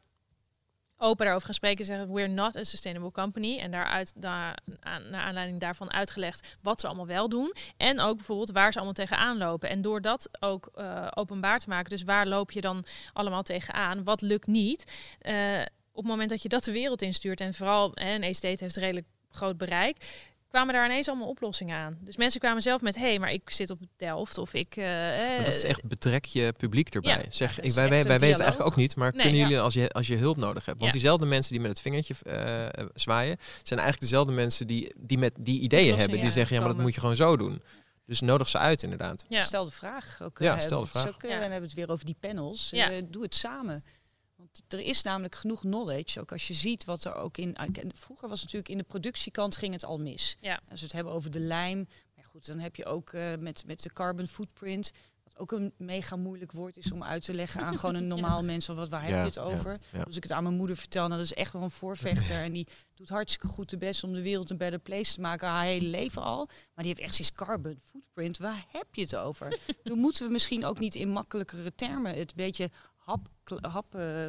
open daarover gaan spreken, zeggen we're not a sustainable company. En daaruit, daar, aan, naar aanleiding daarvan uitgelegd wat ze allemaal wel doen. En ook bijvoorbeeld waar ze allemaal tegenaan lopen. En door dat ook uh, openbaar te maken, dus waar loop je dan allemaal tegenaan? Wat lukt niet? Uh, op het moment dat je dat de wereld instuurt, en vooral hè, een Ace Tate heeft redelijk groot bereik, kwamen daar ineens allemaal oplossingen aan. Dus mensen kwamen zelf met, hé, hey, maar ik zit op Delft of ik... Uh, maar dat is echt betrek je publiek erbij. Ja, zeg, ik, wij wij, wij weten het eigenlijk ook niet, maar nee, kunnen jullie ja. als je als je hulp nodig hebt? Want ja. diezelfde mensen die met het vingertje uh, zwaaien, zijn eigenlijk dezelfde mensen die, die met die ideeën hebben. Die ja, zeggen, ja, maar dat moet je gewoon zo doen. Dus nodig ze uit inderdaad. Ja. Stel de vraag. Ook, ja, stel de vraag. Ook, uh, ja. En dan hebben we het weer over die panels. Ja. Uh, doe het samen. Want er is namelijk genoeg knowledge, ook als je ziet wat er ook in... Vroeger was natuurlijk in de productiekant ging het al mis. Ja. Als we het hebben over de lijm. Maar goed, dan heb je ook uh, met, met de carbon footprint, wat ook een mega moeilijk woord is om uit te leggen aan gewoon een normaal ja. mens. Van wat, waar heb ja, je het over? Ja, ja. Als ik het aan mijn moeder vertel, nou, dat is echt wel een voorvechter. En die doet hartstikke goed de best om de wereld een better place te maken. Haar hele leven al. Maar die heeft echt zoiets carbon footprint. Waar heb je het over? Dan moeten we misschien ook niet in makkelijkere termen het beetje hap... hap uh,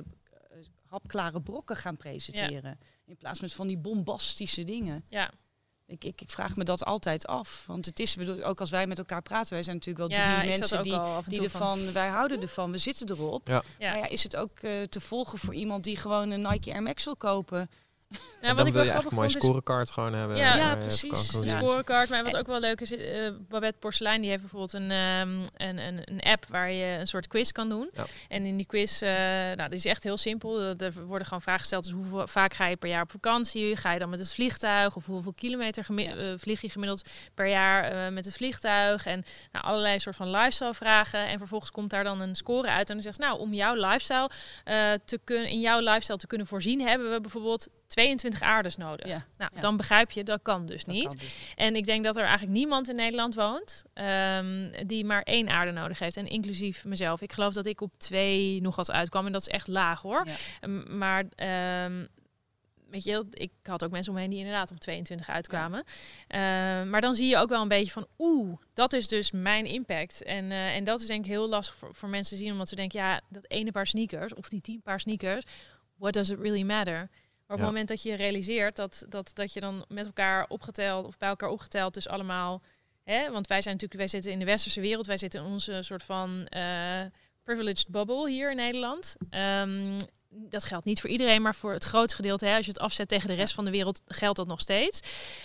hapklare brokken gaan presenteren. Ja. In plaats met van die bombastische dingen. Ja. Ik, ik, ik vraag me dat altijd af. Want het is, bedoel, ook als wij met elkaar praten, wij zijn natuurlijk wel ja, drie mensen die, die ervan, van. wij houden ervan, we zitten erop. Ja. Ja. Maar ja, is het ook uh, te volgen voor iemand die gewoon een Nike Air Max wil kopen? Nou, wat ik wil wel je eigenlijk een mooie scorecard gewoon hebben. Ja, ja precies. Een scorecard. Maar wat ook wel leuk is, uh, Babette Porcelein die heeft bijvoorbeeld een, um, een, een, een app waar je een soort quiz kan doen. Ja. En in die quiz, uh, nou, die is echt heel simpel. Er worden gewoon vragen gesteld. Dus hoeveel vaak ga je per jaar op vakantie? Ga je dan met het vliegtuig? Of hoeveel kilometer gemi- ja. uh, vlieg je gemiddeld per jaar uh, met het vliegtuig? En nou, allerlei soort van lifestyle vragen. En vervolgens komt daar dan een score uit. En dan zegt nou, om jouw lifestyle uh, te kunnen, in jouw lifestyle te kunnen voorzien, hebben we bijvoorbeeld tweeëntwintig aardes nodig. Ja, nou, ja. Dan begrijp je, dat kan dus dat niet. Kan dus. En ik denk dat er eigenlijk niemand in Nederland woont um, die maar één aarde nodig heeft. En inclusief mezelf. Ik geloof dat ik op twee nog wat uitkwam. En dat is echt laag hoor. Ja. Um, maar um, weet je, ik had ook mensen omheen die inderdaad op tweeëntwintig uitkwamen. Ja. Uh, maar dan zie je ook wel een beetje van, oeh, dat is dus mijn impact. En, uh, en dat is denk ik heel lastig voor, voor mensen te zien. Omdat ze denken, ja, dat ene paar sneakers of die tien paar sneakers, what does it really matter? Maar op het ja. moment dat je realiseert dat, dat, dat je dan met elkaar opgeteld of bij elkaar opgeteld dus allemaal, hè, want wij zijn natuurlijk, wij zitten in de westerse wereld, wij zitten in onze soort van uh, privileged bubble hier in Nederland. Um, dat geldt niet voor iedereen, maar voor het grootste gedeelte, hè, als je het afzet tegen de rest van de wereld, geldt dat nog steeds.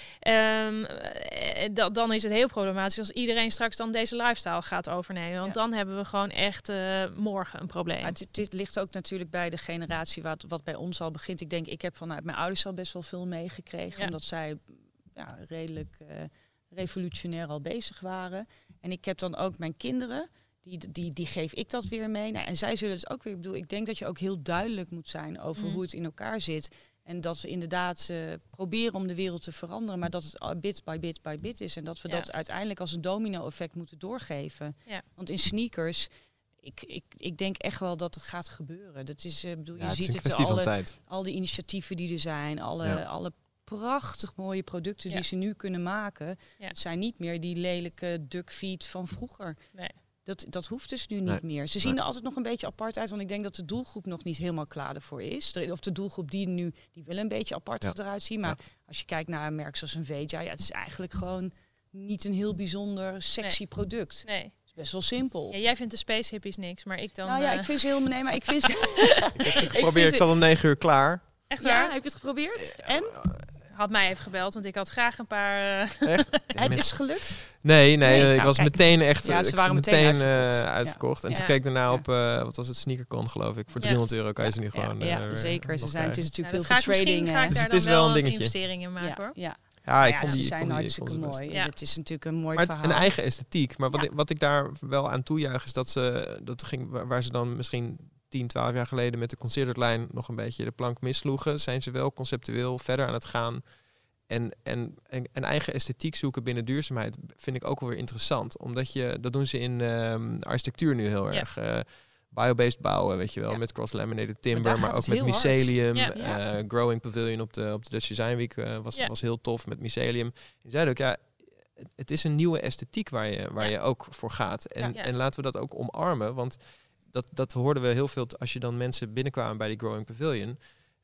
Um, da- dan is het heel problematisch als iedereen straks dan deze lifestyle gaat overnemen. Want ja. dan hebben we gewoon echt uh, morgen een probleem. Maar dit, dit ligt ook natuurlijk bij de generatie wat, wat bij ons al begint. Ik denk, ik heb vanuit mijn ouders al best wel veel meegekregen. Ja. Omdat zij ja, redelijk uh, revolutionair al bezig waren. En ik heb dan ook mijn kinderen. Die, die, die geef ik dat weer mee. Nou, en zij zullen het ook weer... Ik bedoel, ik denk dat je ook heel duidelijk moet zijn over mm. hoe het in elkaar zit. En dat we inderdaad uh, proberen om de wereld te veranderen. Maar dat het bit by bit by bit is. En dat we ja. dat uiteindelijk als een domino-effect moeten doorgeven. Ja. Want in sneakers... Ik, ik, ik denk echt wel dat het gaat gebeuren. Dat is, uh, bedoel, ja, je het ziet het, alle, al die initiatieven die er zijn. Alle, ja. alle prachtig mooie producten ja. die ze nu kunnen maken. Ja. Het zijn niet meer die lelijke duckfeet van vroeger. Nee. Dat, dat hoeft dus nu niet nee. meer. Ze zien nee. er altijd nog een beetje apart uit, want ik denk dat de doelgroep nog niet helemaal klaar ervoor is. Of de doelgroep die nu, die wil een beetje apart ja. eruit zien. Maar ja. als je kijkt naar een merk zoals een Veja, ja, het is eigenlijk gewoon niet een heel bijzonder sexy nee. product. Nee. Het is best wel simpel. Ja, jij vindt de space hippies niks, maar ik dan... Nou ja, uh... ik vind ze heel... Nee, maar ik vind ze... ik heb het geprobeerd, ik zat om negen uur klaar. Echt waar? Ja, heb je het geprobeerd? En? Had mij even gebeld, want ik had graag een paar... Uh... Echt? Het is gelukt? Nee, nee, nee ik nou, was kijk, meteen echt ja, ze ik waren meteen, meteen uitverkocht. Uh, uitverkocht. Ja. En ja. toen keek ik daarna ja. op, uh, wat was het, Sneakercon geloof ik. Voor driehonderd euro kan je ze nu ja. gewoon... Ja, uh, ja zeker. Ze zijn, het is natuurlijk nou, veel voor trading. Ga ik dus daar het is dan wel wel een dingetje. investering in maken ja, hoor. Ja. Ja, ik ja, vond ja, die, ze ik zijn vond hartstikke die, mooi. Ja. Het is natuurlijk een mooi maar verhaal. een eigen esthetiek. Maar wat, ja. ik, wat ik daar wel aan toejuich is dat ze... Dat ging, waar, waar ze dan misschien tien, twaalf jaar geleden met de Considered lijn nog een beetje de plank missloegen, zijn ze wel conceptueel verder aan het gaan. En, en, en een eigen esthetiek zoeken binnen duurzaamheid vind ik ook wel weer interessant. Omdat je, dat doen ze in um, architectuur nu heel Ja. erg. Uh, biobased bouwen, weet je wel, Ja. met cross-laminated timber, Maar maar, daar gaat ook het met heel hard. mycelium. Ja. Ja. Uh, Growing Pavilion op de, op de Dutch Design Week uh, was, Ja. was heel tof met mycelium. Je zei ook, ja, het, het is een nieuwe esthetiek waar je, waar Ja. je ook voor gaat. En, Ja. en laten we dat ook omarmen, want dat, dat hoorden we heel veel t- als je dan mensen binnenkwamen bij die Growing Pavilion.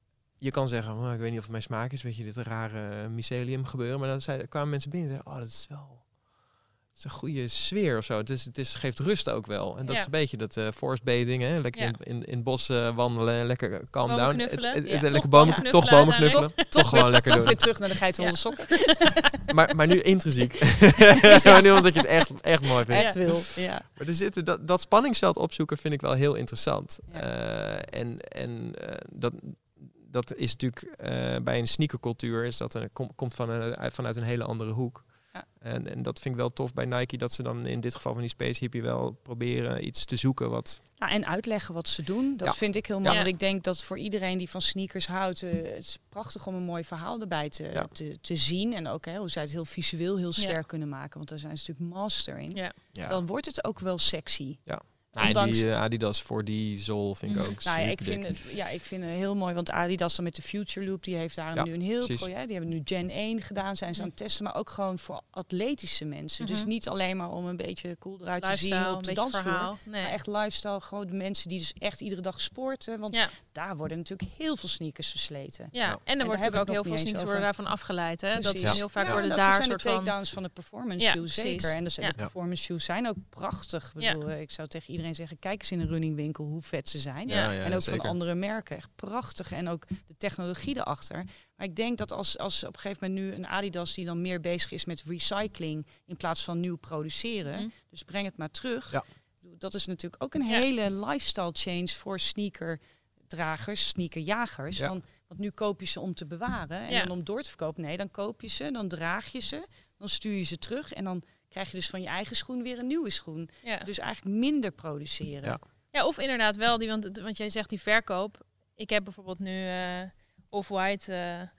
Je kan zeggen, oh, ik weet niet of het mijn smaak is, weet je, dit rare mycelium gebeuren. Maar dan zei, kwamen mensen binnen en zeiden, oh, dat is wel... Het is een goede sfeer of zo. Het, is, het is, geeft rust ook wel. En dat Ja. is een beetje dat uh, forest bathing, hè? Lekker Ja. in, in, in het bos uh, wandelen, lekker uh, calm Bomen down. knuffelen. Het, het, Ja. het, Toch lekker bomen bomen, knuffelen toch bomen uiteindelijk. knuffelen. Toch gewoon lekker Toch doen. weer terug naar de geitenwolle Ja. sokken. Maar, maar nu intrinsiek. Maar nu omdat je het echt, echt mooi vindt. Echt wil. Ja. Maar er zitten, dat, dat spanningsveld opzoeken vind ik wel heel interessant. Ja. Uh, en en uh, dat, dat is natuurlijk uh, bij een sneakercultuur is dat een, kom, komt van een, vanuit een hele andere hoek. Ja. En, en dat vind ik wel tof bij Nike, dat ze dan in dit geval van die Space Hippie wel proberen iets te zoeken wat... Nou, en uitleggen wat ze doen, dat Ja. vind ik heel mooi. Ja. Want ik denk dat voor iedereen die van sneakers houdt, uh, het is prachtig om een mooi verhaal erbij te, Ja. te, te zien. En ook hè, hoe zij het heel visueel heel sterk Ja. kunnen maken. Want daar zijn ze natuurlijk master in. Ja. Ja. Dan wordt het ook wel sexy. Nou, ondanks- die uh, Adidas voor die zool vind ik Mm. ook Nou ja, ik superdik. vind het, ja, ik vind het heel mooi, want Adidas dan met de Future Loop, die heeft daar Ja, nu een heel precies. project. Die hebben nu Gen één gedaan, zijn ze aan het testen, maar ook gewoon voor atletische mensen. Dus Mhm. niet alleen maar om een beetje cool eruit te zien Lifestyle, op een de beetje dansvloer. verhaal. Nee. Maar echt lifestyle, gewoon de mensen die dus echt iedere dag sporten. Want Ja. daar worden natuurlijk heel veel sneakers versleten. Ja, Ja. en er daar wordt heb natuurlijk ook ik heel nog veel niet eens sneakers over. worden daarvan afgeleid. Hè? Dat Precies. is heel vaak Ja, worden dat daar zijn soort de van... takedowns van de performance Ja, shoes, precies. zeker. En dus Ja. de performance shoes zijn ook prachtig. Ik, Ja. bedoel, ik zou tegen iedereen zeggen, kijk eens in een runningwinkel hoe vet ze zijn. Ja. Ja, ja, en ook zeker. van andere merken. Echt prachtig. En ook de technologie erachter. Maar ik denk dat als, als op een gegeven moment nu een Adidas die dan meer bezig is met recycling in plaats van nieuw produceren. Mhm. Dus breng het maar terug. Ja. Dat is natuurlijk ook een Ja. hele lifestyle change voor sneakerdragers, sneakerjagers. Ja. Van, want nu koop je ze om te bewaren en Ja. dan om door te verkopen. Nee, dan koop je ze, dan draag je ze, dan stuur je ze terug en dan krijg je dus van je eigen schoen weer een nieuwe schoen. Ja. Dus eigenlijk minder produceren. Ja. Ja, of inderdaad wel, die, want, want jij zegt die verkoop. Ik heb bijvoorbeeld nu uh, Off-White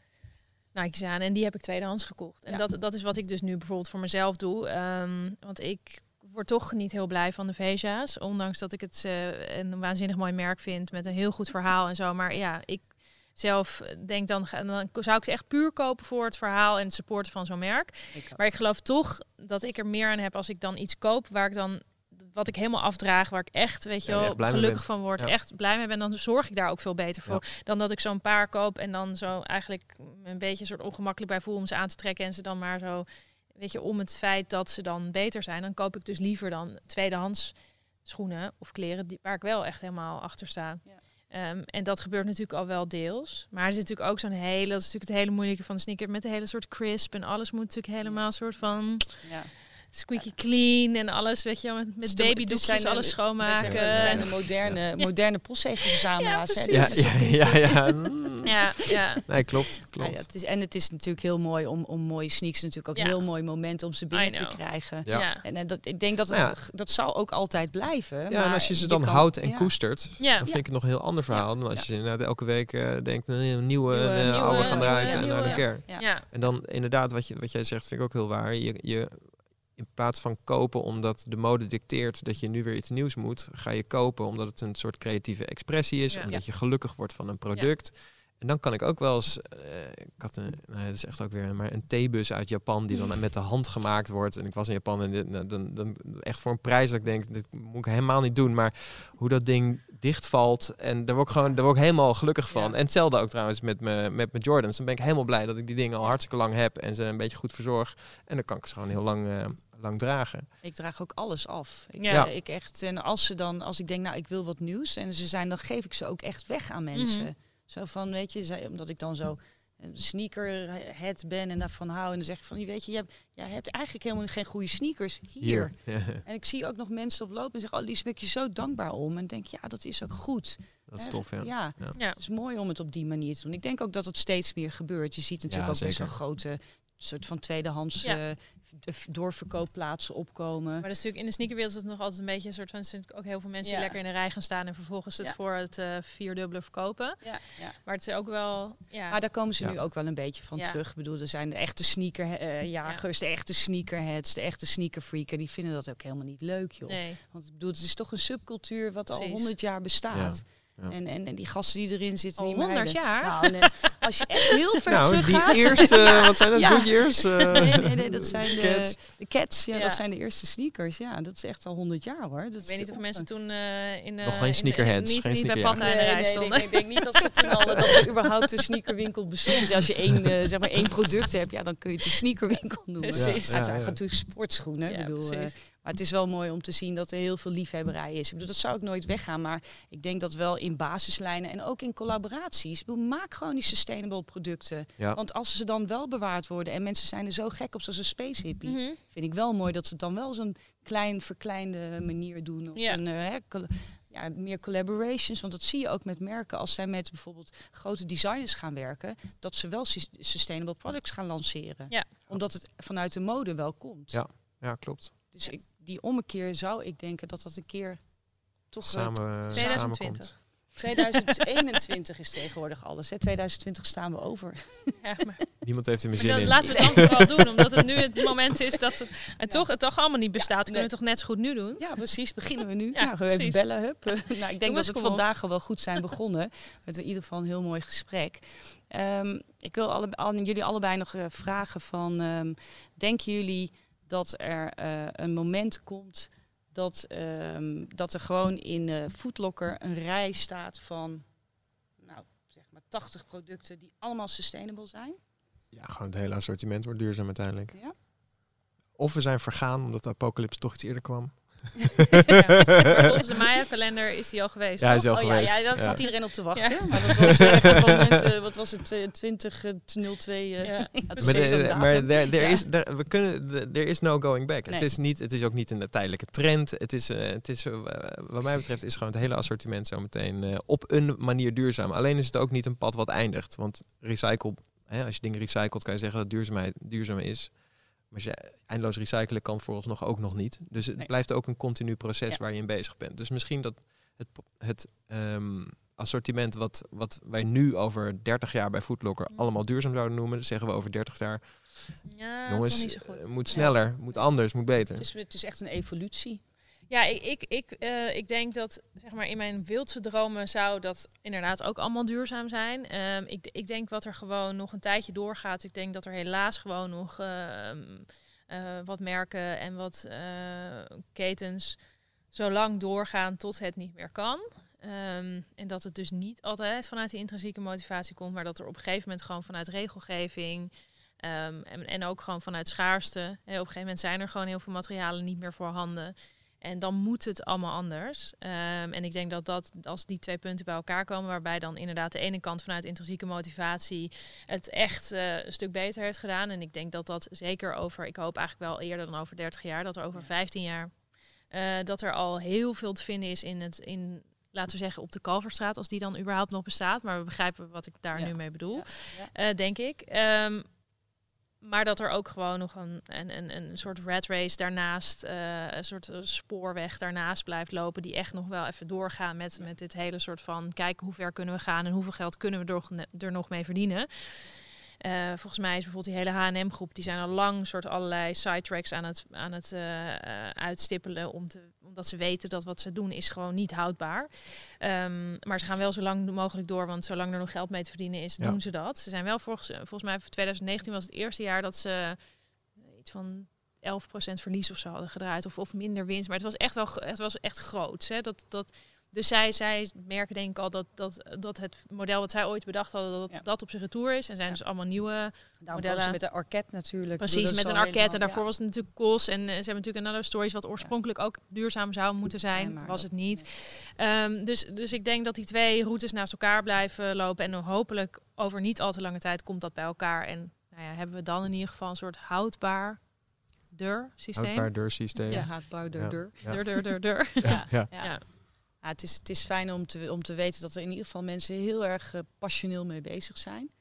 uh, Nike's aan en die heb ik tweedehands gekocht. En Ja. dat, dat is wat ik dus nu bijvoorbeeld voor mezelf doe. Um, want ik word toch niet heel blij van de Veja's. Ondanks dat ik het uh, een waanzinnig mooi merk vind met een heel goed verhaal en zo. Maar ja, ik zelf denk dan, dan zou ik ze echt puur kopen voor het verhaal en het supporten van zo'n merk. Ik ook. Maar ik geloof toch dat ik er meer aan heb als ik dan iets koop waar ik dan wat ik helemaal afdraag, waar ik echt, weet je Ja, wel, echt blij mee gelukkig bent. van word, Ja. echt blij mee ben, dan zorg ik daar ook veel beter voor. Dan dat ik zo'n paar koop en dan zo eigenlijk een beetje een soort ongemakkelijk bij voel om ze aan te trekken en ze dan maar zo, weet je, om het feit dat ze dan beter zijn, dan koop ik dus liever dan tweedehands schoenen of kleren die, waar ik wel echt helemaal achter sta. Ja. Um, en dat gebeurt natuurlijk al wel deels. Maar er zit natuurlijk ook zo'n hele, dat is natuurlijk het hele moeilijke van de sneaker, met de hele soort crisp en alles moet natuurlijk helemaal een soort van Ja. squeaky clean en alles, weet je wel, met, met Dus de- babydoekjes dit zijn de- alles wij schoonmaken. zeggen, Het zijn de moderne, moderne postzegelverzamelaars. Ja, hè. precies. Die Ja, is- ja, ja, ja. Mm. Ja, ja. Nee, klopt. Ja, klopt. ja, het is, en het is natuurlijk heel mooi om, om mooie sneaks natuurlijk ook Ja. heel mooi moment om ze binnen I te know. krijgen. Ja. Ja. En, en dat, ik denk dat het, Nou dat zal ook altijd blijven. Ja, maar en als je ze dan kan- houdt en ja. koestert, Ja. dan vind ik het nog een heel ander verhaal dan als je ze inderdaad elke week uh, denkt, een nieuwe, Nieuwe- een, uh, nieuwe- oude gaan eruit nieuwe- en naar de nieuwe- care. Ja. Ja. En dan inderdaad, wat, je, wat jij zegt, vind ik ook heel waar. Je, je, in plaats van kopen omdat de mode dicteert dat je nu weer iets nieuws moet, ga je kopen omdat het een soort creatieve expressie is, Ja. omdat je gelukkig wordt van een product. En dan kan ik ook wel eens, uh, ik had een, nee, dat is echt ook weer maar een theebus uit Japan die dan met de hand gemaakt wordt. En ik was in Japan en dit, nou, dan, dan echt voor een prijs dat ik denk, dit moet ik helemaal niet doen. Maar hoe dat ding dichtvalt en daar word ik gewoon, daar word ik helemaal gelukkig van. Ja. En hetzelfde ook trouwens met mijn met mijn Jordans. Dan ben ik helemaal blij dat ik die dingen al hartstikke lang heb en ze een beetje goed verzorg. En dan kan ik ze gewoon heel lang, uh, lang dragen. Ik draag ook alles af. Ik, Ja. eh, ik echt, en als ze dan, als ik denk, nou, ik wil wat nieuws en ze zijn, dan geef ik ze ook echt weg aan mensen. Mhm. Zo van, weet je, zij- omdat ik dan zo een sneakerhead ben en daarvan hou. En dan zeg ik van, weet je, je hebt, jij hebt eigenlijk helemaal geen goede sneakers hier. Ja. En ik zie ook nog mensen oplopen en zeggen, oh Lies, ben ik je zo dankbaar om. En denk, ja, dat is ook goed. Dat is Hè? tof, ja. Ja, Ja. Ja. het is mooi om het op die manier te doen. Ik denk ook dat het steeds meer gebeurt. Je ziet natuurlijk Ja, ook best zeker. wel grote soort van tweedehands Ja. uh, doorverkoopplaatsen opkomen. Maar dat is natuurlijk in de sneakerwereld is het nog altijd een beetje een soort van... Er zijn ook heel veel mensen Ja. die lekker in de rij gaan staan... en vervolgens het Ja. voor het uh, vierdubbele verkopen. Ja, ja. Maar het is ook wel... Ja. Maar daar komen ze Ja. nu ook wel een beetje van Ja. terug. Ik bedoel, er zijn de echte sneakerjagers, ja. de echte sneakerheads, de echte sneakerfreaken. Die vinden dat ook helemaal niet leuk, joh. Nee. Want ik bedoel, het is toch een subcultuur wat Precies. al honderd jaar bestaat. Ja. Ja. En, en, en die gasten die erin zitten, Al die meiden. honderd jaar? Nou, nee, als je echt heel ver Nou, terug die gaat. eerste, Ja. wat zijn dat, Ja. Goodyears? Uh, Nee, nee, nee, dat zijn de Cats. de Cats. Ja, Ja. dat zijn de eerste sneakers. Ja, dat is echt al honderd jaar, hoor. Dat Ik weet niet of mensen toen uh, in... Uh, Nog geen sneakerheads, in, niet, geen niet bij sneakerjagers. Patta in de Nee, rij nee, stonden. nee, ik denk niet dat, ze toen al, dat er überhaupt een sneakerwinkel bestond. Ja, als je één, uh, zeg maar één product hebt, ja, dan kun je het een sneakerwinkel noemen. Precies. Ja, Ja, het zijn eigenlijk natuurlijk sportschoenen. Ja, ik bedoel, uh, precies. maar het is wel mooi om te zien dat er heel veel liefhebberij is. Ik bedoel, dat zou ook nooit weggaan. Maar ik denk dat wel in basislijnen en ook in collaboraties. Ik bedoel, maak gewoon die sustainable producten. Ja. Want als ze dan wel bewaard worden en mensen zijn er zo gek op, zoals een space hippie, Mm-hmm. vind ik wel mooi dat ze het dan wel zo'n klein verkleinde manier doen. Of Ja. een, uh, hè, col- ja, meer collaborations. Want dat zie je ook met merken. Als zij met bijvoorbeeld grote designers gaan werken, dat ze wel sus- sustainable products gaan lanceren. Ja. Omdat het vanuit de mode wel komt. Ja. Ja, klopt. Dus ik, die ommekeer zou ik denken dat dat een keer toch... uh, Samen, tweeduizend samenkomt. twintig. tweeduizend eenentwintig is tegenwoordig alles. Hè. tweeduizend twintig staan we over. Ja, maar Niemand heeft er meer maar zin dan, in. laten we het dan vooral doen. Omdat het nu het moment is dat het, het, Ja. toch, het toch allemaal niet bestaat. Dan kunnen nee. we het toch net zo goed nu doen. Ja, precies. Beginnen we nu. Ja, Ja, gaan we even precies. bellen. Hup. nou, ik denk Jongens, dat we kom op. vandaag al wel goed zijn begonnen. Met in ieder geval een heel mooi gesprek. Um, ik wil alle, al, jullie allebei nog uh, vragen van... Um, denken jullie dat er uh, een moment komt... Dat, um, dat er gewoon in uh, Foot Locker een rij staat van... Nou, zeg maar tachtig producten die allemaal sustainable zijn? Ja, gewoon het hele assortiment wordt duurzaam uiteindelijk. Ja? Of we zijn vergaan omdat de apocalypse toch iets eerder kwam. Ja, maar volgens de Maya-kalender is die al geweest. Ja, hij toch? is al Oh ja, geweest. ja, daar Ja. zat iedereen op te wachten. Ja. Hè? Maar dat was echt een moment, uh, wat was het, twintig nul twee... Uh, Ja. ja, Maar, precies, zo'n de, datum. maar there, there Ja. is, there, we kunnen, there is no going back. Nee. Het, is niet, het is ook niet een tijdelijke trend. Het is, uh, het is, uh, wat mij betreft is gewoon het hele assortiment zo meteen uh, op een manier duurzaam. Alleen is het ook niet een pad wat eindigt. Want recycle, hè, als je dingen recycelt kan je zeggen dat duurzaamheid duurzaam is. Maar als je eindeloos recyclen kan vooralsnog ook nog niet. Dus het Nee. blijft ook een continu proces Ja. waar je in bezig bent. Dus misschien dat het, het um, assortiment wat, wat wij nu over dertig jaar bij Foot Locker Mm. allemaal duurzaam zouden noemen, dat zeggen we over dertig jaar. Ja, Jongens, toch niet zo goed. uh, moet sneller, moet anders, moet beter. Het is, het is echt een evolutie. Ja, ik, ik, ik, uh, ik denk dat zeg maar, in mijn wildste dromen zou dat inderdaad ook allemaal duurzaam zijn. Um, ik, ik denk wat er gewoon nog een tijdje doorgaat. Ik denk dat er helaas gewoon nog uh, uh, wat merken en wat uh, ketens zo lang doorgaan tot het niet meer kan. Um, en dat het dus niet altijd vanuit die intrinsieke motivatie komt, maar dat er op een gegeven moment gewoon vanuit regelgeving... Um, en, en ook gewoon vanuit schaarste. Hè, op een gegeven moment zijn er gewoon heel veel materialen niet meer voorhanden. En dan moet het allemaal anders. Um, en ik denk dat dat als die twee punten bij elkaar komen, waarbij dan inderdaad de ene kant vanuit intrinsieke motivatie het echt uh, een stuk beter heeft gedaan. En ik denk dat dat zeker over, ik hoop eigenlijk wel eerder dan over dertig jaar, dat er over vijftien jaar, uh, dat er al heel veel te vinden is in het, in, laten we zeggen, op de Kalverstraat, als die dan überhaupt nog bestaat. Maar we begrijpen wat ik daar Ja. nu mee bedoel, Ja. Ja. Uh, denk ik. Um, Maar dat er ook gewoon nog een, een, een, een soort rat race daarnaast, uh, een soort spoorweg daarnaast blijft lopen, die echt nog wel even doorgaan met, met dit hele soort van, kijk hoe ver kunnen we gaan en hoeveel geld kunnen we er, er nog mee verdienen. Uh, volgens mij is bijvoorbeeld die hele H en M-groep, die zijn al lang soort allerlei sidetracks aan het, aan het uh, uh, uitstippelen, om te, omdat ze weten dat wat ze doen is gewoon niet houdbaar. Um, maar ze gaan wel zo lang mogelijk door, want zolang er nog geld mee te verdienen is, Ja. doen ze dat. Ze zijn wel volgens, volgens mij voor twintig negentien was het eerste jaar dat ze iets van elf procent verlies of zo hadden gedraaid, of, of minder winst. Maar het was echt wel, het was echt groot. Hè? Dat, dat, dus zij, zij merken denk ik al dat, dat, dat het model wat zij ooit bedacht hadden, dat Ja. dat op zijn retour is. En zijn Ja. dus allemaal nieuwe Daarom modellen. hadden ze met de Arquette natuurlijk. Precies, Ik bedoel, met dat een is al Arquette. En helemaal- daarvoor was het natuurlijk Kos. En uh, ze hebben natuurlijk Another Stories, wat oorspronkelijk ook duurzaam zou moeten zijn. Ja, maar was dat- het niet. Um, dus, dus ik denk dat die twee routes naast elkaar blijven lopen. En dan hopelijk over niet al te lange tijd komt dat bij elkaar. En nou ja, hebben we dan in ieder geval een soort houdbaar deur systeem. Houdbaar deursysteem. Ja, haatbouw, deur, Ja. deur. Ja. Deur, deur, deur, deur. Ja. Ja. Ja. Ja. Ja, het, is, het is fijn om te, om te weten dat er in ieder geval mensen heel erg uh, passioneel mee bezig zijn.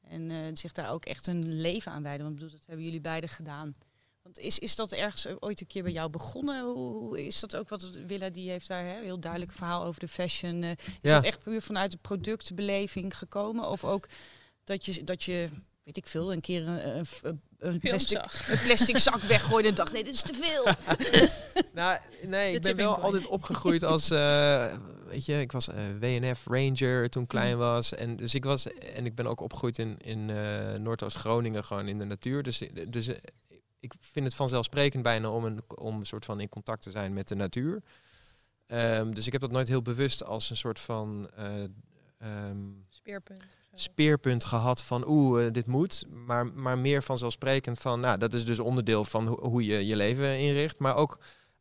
En uh, zich daar ook echt een leven aan wijden. Want ik bedoel, dat hebben jullie beiden gedaan. Want is, is dat ergens ooit een keer bij jou begonnen? Hoe, hoe is dat ook wat Willa, die heeft daar een heel duidelijk verhaal over de fashion. Uh, is Ja. dat echt puur vanuit de productbeleving gekomen? Of ook dat je, dat je weet ik veel, een keer een, een, een, plastic, een plastic zak weggooide en dacht, nee, dit is te veel. Nou, nee, De ik ben wel tipping point. altijd opgegroeid als, uh, weet je, ik was uh, W N F Ranger toen ik klein was. En dus ik was, en ik ben ook opgegroeid in, in uh, Noordoost-Groningen, gewoon in de natuur. Dus, dus uh, ik vind het vanzelfsprekend bijna om een, om een soort van in contact te zijn met de natuur. Um, dus ik heb dat nooit heel bewust als een soort van uh, um, Speerpunt. speerpunt gehad van oeh, uh, dit moet. Maar, maar meer vanzelfsprekend van, nou, dat is dus onderdeel van ho- hoe je je leven inricht. Maar ook,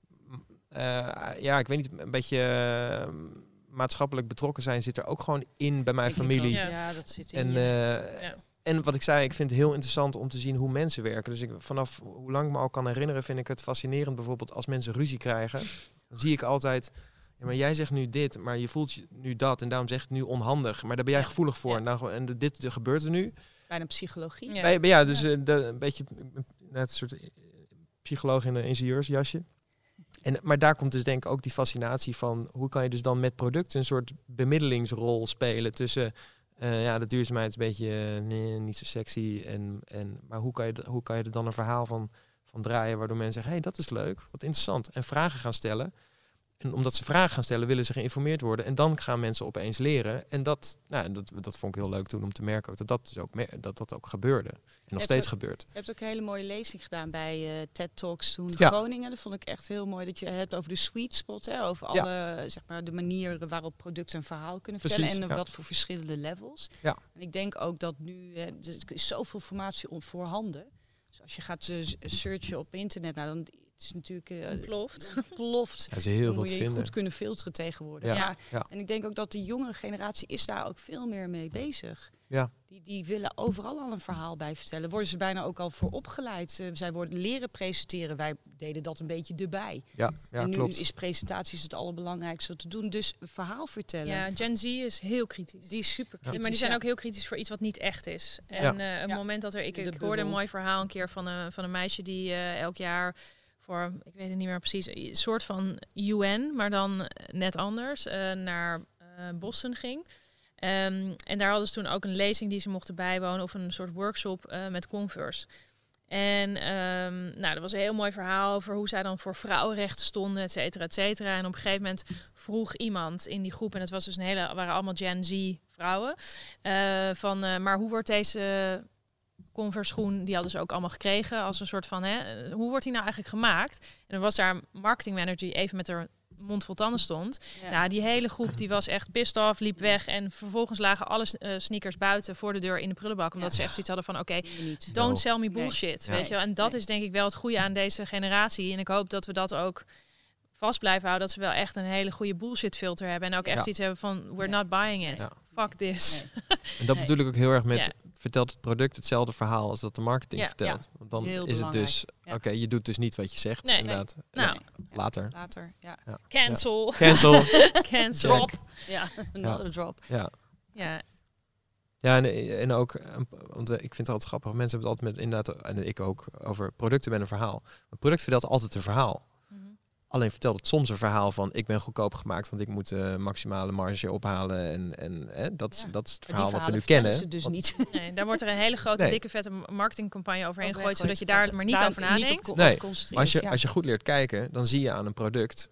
uh, ja, ik weet niet, een beetje uh, maatschappelijk betrokken zijn zit er ook gewoon in bij mijn Denk ik familie. ook. Ja. Ja, dat zit in En, je. uh, Ja. en wat ik zei, ik vind het heel interessant om te zien hoe mensen werken. Dus ik, vanaf hoe lang ik me al kan herinneren, vind ik het fascinerend. Bijvoorbeeld als mensen ruzie krijgen, dan zie ik altijd, ja, maar jij zegt nu dit, maar je voelt je nu dat en daarom zeg je het nu onhandig. Maar daar ben jij Ja. gevoelig voor. Ja. Nou, en de, dit er gebeurt er nu. Bijna psychologie. Ja. Ja, ja dus uh, de, een beetje net een soort uh, psycholoog in een ingenieursjasje. En, maar daar komt dus denk ik ook die fascinatie van hoe kan je dus dan met producten een soort bemiddelingsrol spelen tussen uh, ja, de duurzaamheid is een beetje uh, nee, niet zo sexy. En, en, maar hoe kan, je, hoe kan je er dan een verhaal van, van draaien waardoor mensen zeggen, hé, hey, dat is leuk, wat interessant. En vragen gaan stellen. En omdat ze vragen gaan stellen, willen ze geïnformeerd worden. En dan gaan mensen opeens leren. En dat, nou, dat, dat vond ik heel leuk toen om te merken ook dat dat, dus ook, mer- dat, dat ook gebeurde. En nog hebt steeds ook- gebeurt. Je hebt ook een hele mooie lezing gedaan bij uh, TED Talks toen Ja. Groningen. Dat vond ik echt heel mooi dat je het hebt over de sweet spot. Hè, over Ja. alle, zeg maar, de manieren waarop producten een verhaal kunnen vertellen. Precies, En ja. wat voor verschillende levels. Ja. En ik denk ook dat nu, hè, er is zoveel informatie om voorhanden. Dus als je gaat uh, searchen op internet, nou, dan het is natuurlijk uh, Ontploft. ploft. Ja, ze heel Dan veel moet te je je vinden. goed kunnen filteren tegenwoordig. Ja. Maar- Ja. En ik denk ook dat de jongere generatie is daar ook veel meer mee bezig. Ja. Die, die willen overal al een verhaal bij vertellen. Worden ze bijna ook al voor opgeleid. Uh, zij worden leren presenteren. Wij deden dat een beetje erbij. Ja, ja, en nu klopt. is presentaties het allerbelangrijkste wat te doen. Dus een verhaal vertellen. Ja, Gen Z is heel kritisch. Die is super Ja, kritisch. maar die zijn ja. ook heel kritisch voor iets wat niet echt is. En Ja. eh, het Ja. moment dat er... Ik, De ik hoorde bubbel. een mooi verhaal een keer van een, van een meisje die uh, elk jaar voor, ik weet het niet meer precies, een soort van U N, maar dan net anders, uh, naar uh, Boston ging. Um, en daar hadden ze toen ook een lezing die ze mochten bijwonen of een soort workshop uh, met Converse. En um, nou, dat was een heel mooi verhaal over hoe zij dan voor vrouwenrechten stonden, et cetera, et cetera. En op een gegeven moment vroeg iemand in die groep, en het was dus een hele, waren allemaal Gen Z vrouwen, uh, van, uh, maar hoe wordt deze Converse schoen, die hadden ze ook allemaal gekregen als een soort van, hè, hoe wordt die nou eigenlijk gemaakt? En dan was daar een marketing manager die even met haar mond vol tanden stond. Ja. Nou, die hele groep die was echt pissed off, liep weg en vervolgens lagen alle uh, sneakers buiten voor de deur in de prullenbak, omdat Ja. ze echt zoiets hadden van, oké, okay, Doe je niet. don't No. sell me Nee. bullshit, Nee. weet je wel. En dat Nee. is denk ik wel het goede aan deze generatie. En ik hoop dat we dat ook vast blijven houden, dat ze wel echt een hele goede bullshit filter hebben en ook echt Ja. iets hebben van, we're Ja. not buying it. Ja. Fuck this. Nee. En dat Nee. bedoel ik ook heel erg met, Ja. vertelt het product hetzelfde verhaal als dat de marketing Ja, vertelt. Want dan Heel is het belangrijk. dus, Ja. oké, je doet dus niet wat je zegt, Nee. inderdaad. Nou, Ja, later. Later, ja. Ja. Cancel. Cancel. Cancel. Drop. Ja, another drop. Ja. Ja, Ja, en, en ook, eh, want eh, ik vind het altijd grappig. Mensen hebben het altijd met, inderdaad, en ik ook, over producten met een verhaal. Een product vertelt altijd een verhaal. Mhm. Alleen vertelt het soms een verhaal van, ik ben goedkoop gemaakt, want ik moet uh, maximale marge ophalen. En, en eh, dat, Ja. dat is het Maar verhaal die wat we nu verhalen kennen. vertellen ze dus Want- niet. Nee, daar wordt er een hele grote, Nee. dikke, vette marketingcampagne overheen Ook gegooid, zodat je weggooit. daar maar niet Daar over nadenkt. Niet op, co- Nee. op concentreert, Maar als je, ja. als je goed leert kijken, dan zie je aan een product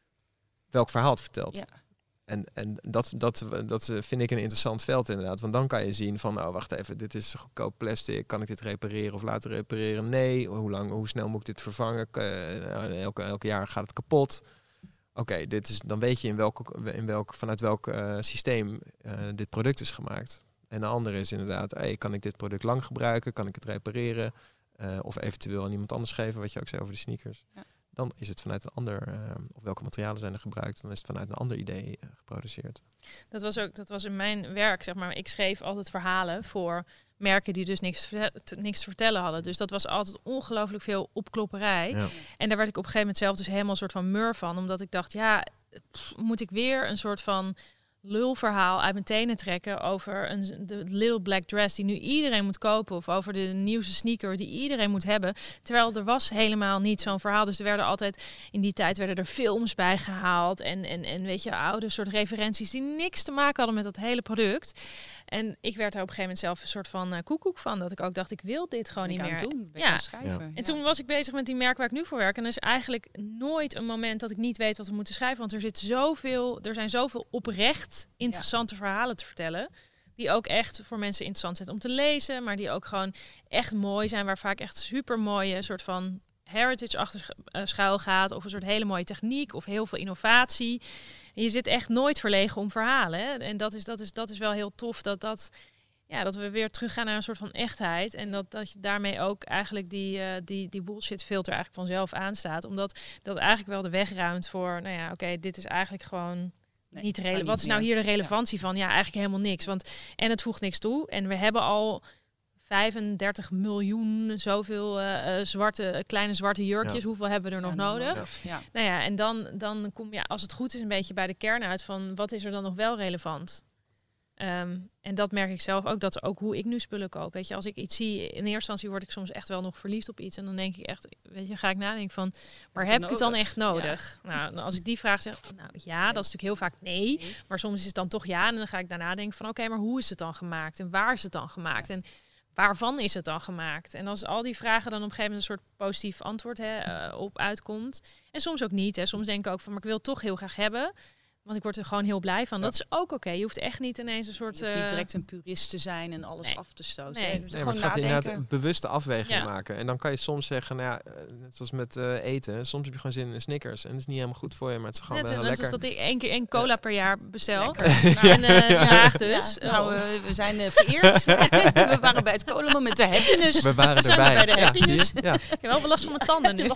welk verhaal het vertelt. Ja. En, en dat, dat, dat vind ik een interessant veld inderdaad. Want dan kan je zien van, nou wacht even, dit is goedkoop plastic. Kan ik dit repareren of laten repareren? Nee. Hoe lang, hoe snel moet ik dit vervangen? Uh, elke, elke jaar gaat het kapot. Oké, okay, dit is dan weet je in welk, in welk, vanuit welk uh, systeem uh, dit product is gemaakt. En de andere is inderdaad, hey, kan ik dit product lang gebruiken? Kan ik het repareren? Uh, of eventueel aan iemand anders geven, wat je ook zei over de sneakers. Ja. Dan is het vanuit een ander, uh, of welke materialen zijn er gebruikt, dan is het vanuit een ander idee uh, geproduceerd. Dat was ook, dat was in mijn werk, zeg maar. Ik schreef altijd verhalen voor merken die dus niks, te, niks te vertellen hadden. Dus dat was altijd ongelooflijk veel opklopperij. Ja. En daar werd ik op een gegeven moment zelf dus helemaal een soort van mur van. Omdat ik dacht, ja, pff, moet ik weer een soort van lulverhaal uit mijn tenen trekken over een, de little black dress die nu iedereen moet kopen. Of over de nieuwste sneaker die iedereen moet hebben. Terwijl er was helemaal niet zo'n verhaal. Dus er werden altijd, in die tijd werden er films bij gehaald. En, en, en weet je, oude soort referenties die niks te maken hadden met dat hele product. En ik werd daar op een gegeven moment zelf een soort van uh, koekoek van. Dat ik ook dacht, ik wil dit gewoon niet meer. Doen, ja. schrijven. En ja. toen was ik bezig met die merk waar ik nu voor werk. En er is eigenlijk nooit een moment dat ik niet weet wat we moeten schrijven. Want er zit zoveel, er zijn zoveel oprecht interessante ja. verhalen te vertellen. Die ook echt voor mensen interessant zijn om te lezen. Maar die ook gewoon echt mooi zijn. Waar vaak echt super mooie soort van heritage achter schuil gaat. Of een soort hele mooie techniek. Of heel veel innovatie. En je zit echt nooit verlegen om verhalen. Hè? En dat is, dat, is, dat is wel heel tof. Dat, dat, ja, dat we weer teruggaan naar een soort van echtheid. En dat, dat je daarmee ook eigenlijk die, uh, die, die bullshit filter eigenlijk vanzelf aanstaat. Omdat dat eigenlijk wel de weg ruimt voor, nou ja, oké, okay, dit is eigenlijk gewoon nee, niet relevant. Wat is nou hier de relevantie ja. van? Ja, eigenlijk helemaal niks. Want en het voegt niks toe. En we hebben al vijfendertig miljoen zoveel uh, uh, zwarte, kleine zwarte jurkjes. Ja. Hoeveel hebben we er nog ja, nodig? nodig? Ja. Nou ja, en dan, dan kom je, als het goed is, een beetje bij de kern uit van wat is er dan nog wel relevant? Um, en dat merk ik zelf ook, dat ook hoe ik nu spullen koop. Weet je, als ik iets zie, in eerste instantie word ik soms echt wel nog verliefd op iets. En dan denk ik echt, weet je, ga ik nadenken van, maar heb ik het dan echt nodig? Ja. Nou, als ik die vraag zeg, nou ja, dat is natuurlijk heel vaak nee. nee. Maar soms is het dan toch ja. En dan ga ik daarna denken van, oké, okay, maar hoe is het dan gemaakt? En waar is het dan gemaakt? Ja. En waarvan is het dan gemaakt? En als al die vragen dan op een gegeven moment een soort positief antwoord hè, uh, op uitkomt. En soms ook niet. Hè. Soms denk ik ook van, maar ik wil het toch heel graag hebben. Want ik word er gewoon heel blij van. Ja. Dat is ook oké. Okay. Je hoeft echt niet ineens een soort... Je hoeft niet direct een purist te zijn en alles nee. af te stoten. Nee, dus nee maar het gaat inderdaad een bewuste afweging ja. maken. En dan kan je soms zeggen, nou ja, net zoals met uh, eten. Soms heb je gewoon zin in Snickers. En dat is niet helemaal goed voor je, maar het is gewoon net, wel net lekker. Net als dat ik één keer één cola per jaar bestel. nou, en uh, vandaag dus. Ja, nou, uh, we zijn uh, vereerd. We waren bij het cola-moment de happiness. We waren we erbij. Bij de ja, happiness. Ja. Ik heb wel belast van mijn tanden nu.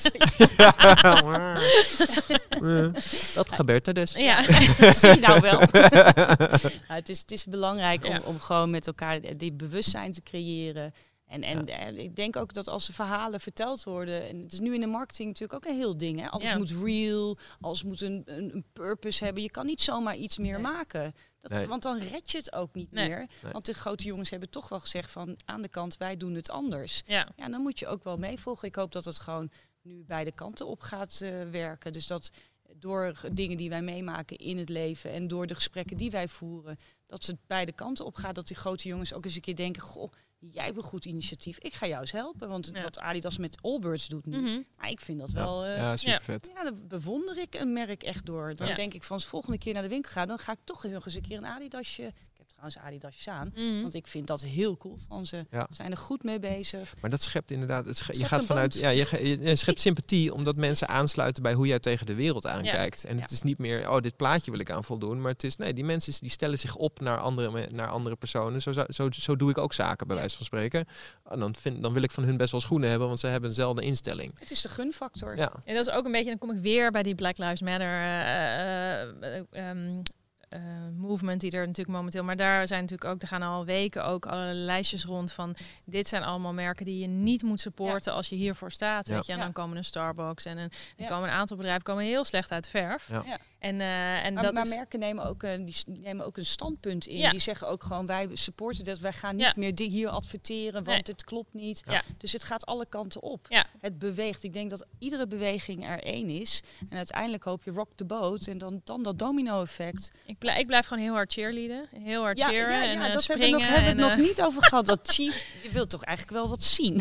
Dat gebeurt er dus. Ja. Zie je nou wel. ja, het, is, het is belangrijk om, ja. om gewoon met elkaar die bewustzijn te creëren. En, en, ja. en ik denk ook dat als er verhalen verteld worden... en het is nu in de marketing natuurlijk ook een heel ding. Hè? Alles ja. moet real, alles moet een, een, een purpose hebben. Je kan niet zomaar iets meer nee. maken. Dat, nee. Want dan red je het ook niet nee. meer. Nee. Want de grote jongens hebben toch wel gezegd van... aan de kant, wij doen het anders. Ja. Ja, dan moet je ook wel meevolgen. Ik hoop dat het gewoon nu beide kanten op gaat uh, werken. Dus dat... door dingen die wij meemaken in het leven en door de gesprekken die wij voeren, dat het beide kanten op gaat. Dat die grote jongens ook eens een keer denken, goh, jij hebt een goed initiatief. Ik ga jou eens helpen. Want ja. wat Adidas met Allbirds doet nu, mm-hmm. maar ik vind dat ja. wel... Uh, ja, super vet. Ja, dan bewonder ik een merk echt door. Dan ja. denk ik van, als volgende keer naar de winkel ga, dan ga ik toch nog eens een keer een Adidasje... Ik heb trouwens Adidasjes aan, mm-hmm. want ik vind dat heel cool van ze. Ja. Ze zijn er goed mee bezig. Maar dat schept inderdaad... Het schept je gaat vanuit... Ja, je, je schept sympathie, omdat mensen aansluiten bij hoe jij tegen de wereld aankijkt. Ja. En het ja. is niet meer, oh, dit plaatje wil ik aan voldoen. Maar het is, nee, die mensen die stellen zich op naar andere, naar andere personen. Zo, zo, zo, zo doe ik ook zaken, bij ja. wijze van spreken. En dan, vind, dan wil ik van hun best wel schoenen hebben, want ze hebben dezelfde instelling. Het is de gunfactor. Ja. En dat is ook een beetje, dan kom ik weer bij die Black Lives Matter... Uh, uh, um, Uh, movement die er natuurlijk momenteel, maar daar zijn natuurlijk ook, er gaan al weken ook alle lijstjes rond van dit zijn allemaal merken die je niet moet supporten ja. als je hiervoor staat, ja. weet je, en ja. dan komen een Starbucks en een, dan ja. komen een aantal bedrijven komen heel slecht uit de verf. Ja. Ja. En, uh, en maar, dat maar is... merken nemen ook, uh, die nemen ook een standpunt in. Ja. Die zeggen ook gewoon, wij supporten dat, wij gaan niet ja. meer die hier adverteren, want nee. het klopt niet. Ja. Dus het gaat alle kanten op. Ja. Het beweegt. Ik denk dat iedere beweging er één is. En uiteindelijk hoop je rock the boat en dan, dan dat domino-effect. Ik, blij, ik blijf gewoon heel hard cheerleaden. Heel hard ja, cheeren ja, ja, en ja, uh, dat springen. Hebben we nog, hebben we het en, nog uh... niet over gehad. Dat cheer, je wilt toch eigenlijk wel wat zien.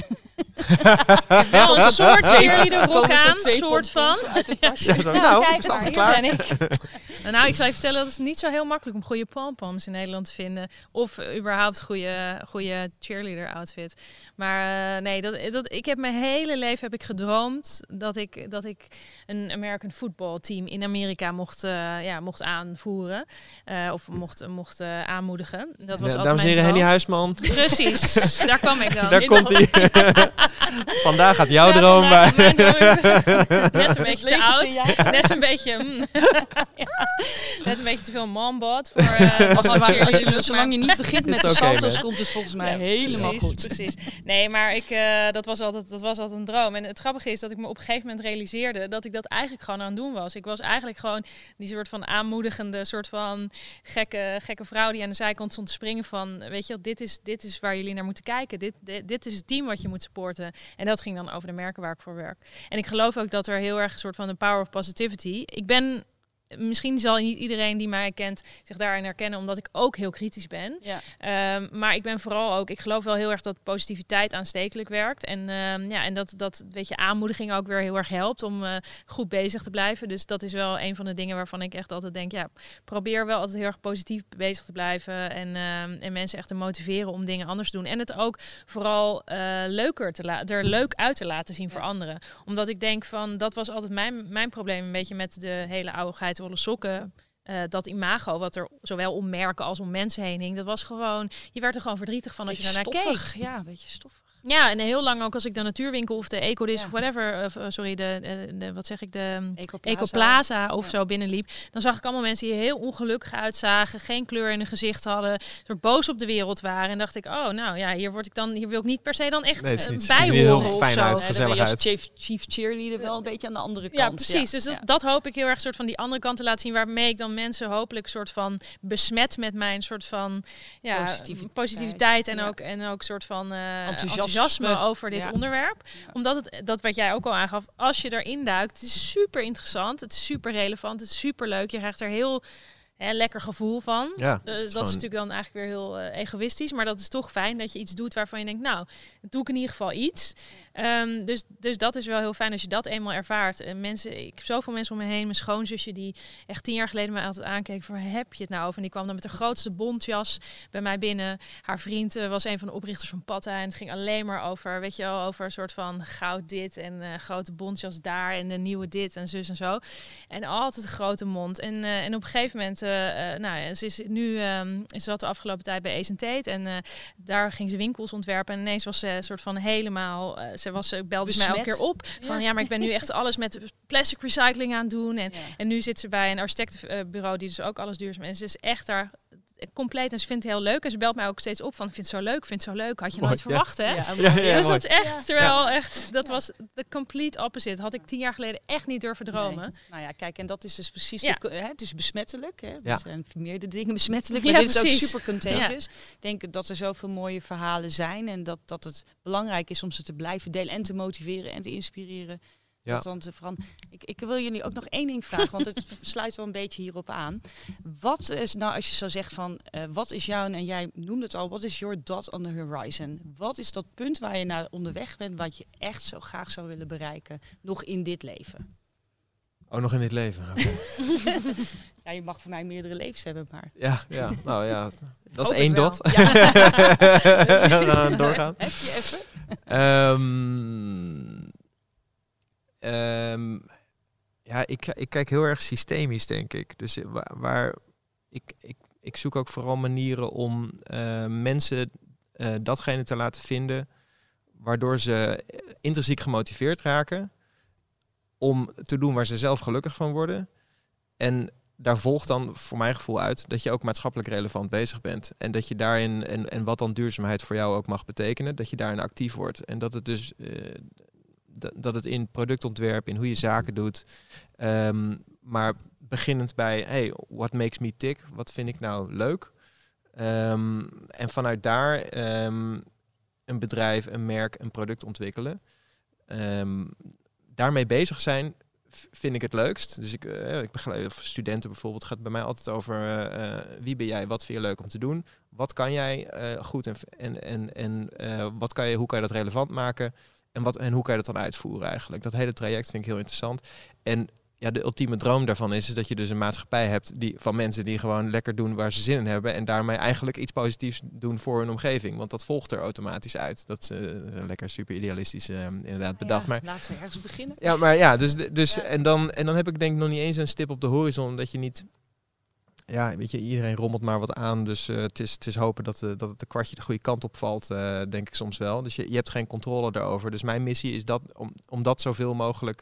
Wel een soort cheerleader rok aan, soort van. Uit het tasje. Ja, zo, nou, kijk, maar, hier klaar. ben ik. Nou, ik zal je vertellen, dat is niet zo heel makkelijk om goede pompoms in Nederland te vinden. Of uh, überhaupt goede, goede cheerleader outfit. Maar uh, nee, dat, dat, ik heb mijn hele leven heb ik gedroomd dat ik, dat ik een American football team in Amerika mocht, uh, ja, mocht aanvoeren. Uh, of mocht, mocht uh, aanmoedigen. Dat was ja, dames en heren, Henny Huisman. Precies, daar kwam ik dan. Daar komt hij. Vandaag gaat jouw ja, droom bij. Droom, net een beetje te oud. Net een beetje... Mm. Net een beetje te veel manbot. Voor, uh, als, maar, als je, maar, zolang je niet begint met de okay, salto's, man. komt het volgens mij ja, helemaal precies, goed. Precies. Nee, maar ik, uh, dat, was altijd, dat was altijd een droom. En het grappige is dat ik me op een gegeven moment realiseerde dat ik dat eigenlijk gewoon aan het doen was. Ik was eigenlijk gewoon die soort van aanmoedigende, soort van gekke, gekke vrouw die aan de zijkant stond te springen van, weet je wel, dit is, dit is waar jullie naar moeten kijken. Dit, dit, dit is het team wat je moet supporten. En dat ging dan over de merken waar ik voor werk. En ik geloof ook dat er heel erg een soort van de power of positivity. Ik ben, misschien zal niet iedereen die mij kent zich daarin herkennen, omdat ik ook heel kritisch ben. Ja. Um, maar ik ben vooral ook, ik geloof wel heel erg dat positiviteit aanstekelijk werkt. En, um, ja, en dat, dat weet je, aanmoediging ook weer heel erg helpt om uh, goed bezig te blijven. Dus dat is wel een van de dingen waarvan ik echt altijd denk, ja, probeer wel altijd heel erg positief bezig te blijven. En, um, en mensen echt te motiveren om dingen anders te doen. En het ook vooral uh, leuker te laten, er leuk uit te laten zien voor ja. anderen. Omdat ik denk van, dat was altijd mijn, mijn probleem een beetje met de hele oude geitenwolle sokken. Uh, dat imago, wat er zowel om merken als om mensen heen hing, dat was gewoon, je werd er gewoon verdrietig van als je daarnaar keek. Ja, een beetje stoffig. Ja, en heel lang ook als ik de natuurwinkel of de Ecodis ja. of whatever, uh, sorry, de, de, de, wat zeg ik, de Ecoplaza, Ecoplaza of ja. zo binnenliep, dan zag ik allemaal mensen die heel ongelukkig uitzagen, geen kleur in hun gezicht hadden, soort boos op de wereld waren. En dacht ik, oh, nou ja, hier word ik dan, hier wil ik niet per se dan echt nee, uh, bij horen of zo. Uit, ja, dan ben je als chief, chief cheerleader wel een beetje aan de andere kant. Ja, precies. Ja. Dus dat, ja. dat hoop ik heel erg soort van die andere kant te laten zien, waarmee ik dan mensen hopelijk soort van besmet met mijn soort van ja, positiviteit, positiviteit en, ja. ook, en ook soort van uh, enthousiasme. enthousiasme over dit ja. onderwerp. Ja. Omdat het, dat wat jij ook al aangaf, als je erin duikt, het is super interessant, het is super relevant, het is super leuk. Je krijgt er heel hè, lekker gevoel van. Ja, uh, dat is gewoon... natuurlijk dan eigenlijk weer heel uh, egoïstisch, maar dat is toch fijn dat je iets doet waarvan je denkt, nou, doe ik in ieder geval iets. Um, dus, dus dat is wel heel fijn als je dat eenmaal ervaart. En mensen, ik heb zoveel mensen om me heen. Mijn schoonzusje die echt tien jaar geleden mij altijd aankeek voor, heb je het nou over? En die kwam dan met de grootste bontjas bij mij binnen. Haar vriend uh, was een van de oprichters van Patta. En het ging alleen maar over, weet je wel, over een soort van goud dit en uh, grote bontjas daar en de nieuwe dit en zus en zo. En altijd een grote mond. En, uh, en op een gegeven moment, uh, uh, nou, ze is nu, um, ze zat de afgelopen tijd bij Ace and Tate en uh, daar ging ze winkels ontwerpen. En ineens was ze een soort van helemaal... Uh, Ze was, belde Besmet. mij elke keer op van ja. ja, maar ik ben nu echt alles met plastic recycling aan het doen. En, ja. en nu zit ze bij een architectenbureau die dus ook alles duurzaam is. En ze is echt daar compleet en ze vindt het heel leuk. En ze belt mij ook steeds op van, ik vind het zo leuk, ik vind het zo leuk. Had je mooi, nooit ja. verwacht, hè? Ja, ja, ja, dus mooi. dat is echt, ja. terwijl ja. echt, dat was de complete opposite. Had ik tien jaar geleden echt niet durven dromen. Nee. Nou ja, kijk, en dat is dus precies, ja. de, hè, het is besmettelijk. Hè? Ja. Er zijn meerdere dingen besmettelijk, maar ja, dit is precies. ook super contagious. Ja. Ik denk dat er zoveel mooie verhalen zijn en dat, dat het belangrijk is om ze te blijven delen en te motiveren en te inspireren. Ja. Dan te ik, ik wil jullie ook nog één ding vragen, want het sluit wel een beetje hierop aan. Wat is nou, als je zou zeggen van, uh, wat is jouw, en jij noemde het al, wat is your dot on the horizon? Wat is dat punt waar je naar onderweg bent, wat je echt zo graag zou willen bereiken, nog in dit leven? Oh, nog in dit leven? Okay. Ja, je mag voor mij meerdere levens hebben, maar... Ja, ja, nou ja, dat Hoop is één wel. dot. Ja. Dan doorgaan. Heb je even? Um, um, ja, ik, ik kijk heel erg systemisch, denk ik. Dus waar, waar ik, ik, ik zoek ook vooral manieren om uh, mensen uh, datgene te laten vinden waardoor ze intrinsiek gemotiveerd raken om te doen waar ze zelf gelukkig van worden. En daar volgt dan voor mijn gevoel uit dat je ook maatschappelijk relevant bezig bent. En dat je daarin, en, en wat dan duurzaamheid voor jou ook mag betekenen, dat je daarin actief wordt. En dat het dus uh, d- dat het in productontwerp, in hoe je zaken doet, um, maar beginnend bij, hey, what makes me tick? Wat vind ik nou leuk? Um, en vanuit daar um, een bedrijf, een merk, een product ontwikkelen. Um, daarmee bezig zijn, vind ik het leukst. Dus ik, uh, ik begeleid of studenten bijvoorbeeld, gaat bij mij altijd over uh, wie ben jij, wat vind je leuk om te doen, wat kan jij uh, goed en, en, en, en uh, wat kan je, hoe kan je dat relevant maken en, wat, en hoe kan je dat dan uitvoeren eigenlijk. Dat hele traject vind ik heel interessant. En ja, de ultieme droom daarvan is, is dat je dus een maatschappij hebt die, van mensen die gewoon lekker doen waar ze zin in hebben en daarmee eigenlijk iets positiefs doen voor hun omgeving. Want dat volgt er automatisch uit. Dat is uh, lekker super idealistisch uh, inderdaad bedacht. Ja, maar laten we ergens beginnen. Ja, maar ja, dus, dus ja. En, dan, en dan heb ik denk ik nog niet eens een stip op de horizon, omdat je niet... Ja, weet je, iedereen rommelt maar wat aan. Dus uh, het, is, het is hopen dat, uh, dat het een kwartje de goede kant op valt, uh, denk ik soms wel. Dus je, je hebt geen controle daarover. Dus mijn missie is dat om, om dat zoveel mogelijk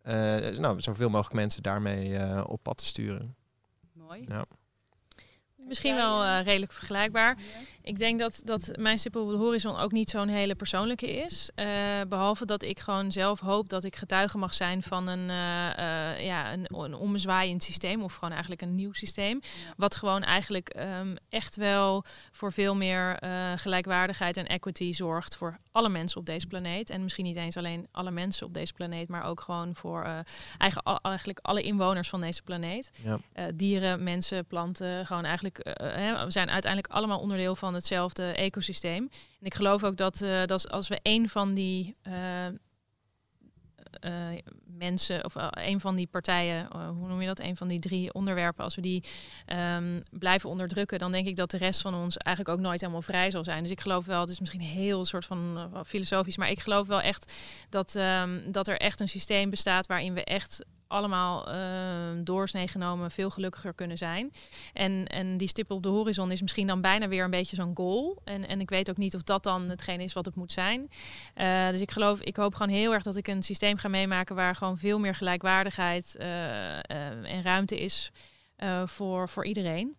uh, dus, nou, zoveel mogelijk mensen daarmee uh, op pad te sturen. Mooi. Ja. Misschien wel uh, redelijk vergelijkbaar. Ja. Ik denk dat, dat mijn stip op de horizon ook niet zo'n hele persoonlijke is. Uh, behalve dat ik gewoon zelf hoop dat ik getuige mag zijn van een, uh, uh, ja, een, een ommezwaaiend systeem. Of gewoon eigenlijk een nieuw systeem. Ja. Wat gewoon eigenlijk um, echt wel voor veel meer uh, gelijkwaardigheid en equity zorgt voor alle mensen op deze planeet. En misschien niet eens alleen alle mensen op deze planeet, maar ook gewoon voor uh, eigen, al, eigenlijk alle inwoners van deze planeet. Ja. Uh, dieren, mensen, planten, gewoon eigenlijk Uh, he, we zijn uiteindelijk allemaal onderdeel van hetzelfde ecosysteem. En ik geloof ook dat, uh, dat als we een van die uh, uh, mensen, of uh, een van die partijen, uh, hoe noem je dat, een van die drie onderwerpen, als we die um, blijven onderdrukken, dan denk ik dat de rest van ons eigenlijk ook nooit helemaal vrij zal zijn. Dus ik geloof wel, het is misschien heel soort van uh, filosofisch, maar ik geloof wel echt dat, um, dat er echt een systeem bestaat waarin we echt allemaal uh, doorsnee genomen veel gelukkiger kunnen zijn. En, en die stip op de horizon is misschien dan bijna weer een beetje zo'n goal. En, en ik weet ook niet of dat dan hetgeen is wat het moet zijn. Uh, dus ik geloof, ik hoop gewoon heel erg dat ik een systeem ga meemaken waar gewoon veel meer gelijkwaardigheid uh, uh, en ruimte is uh, voor, voor iedereen.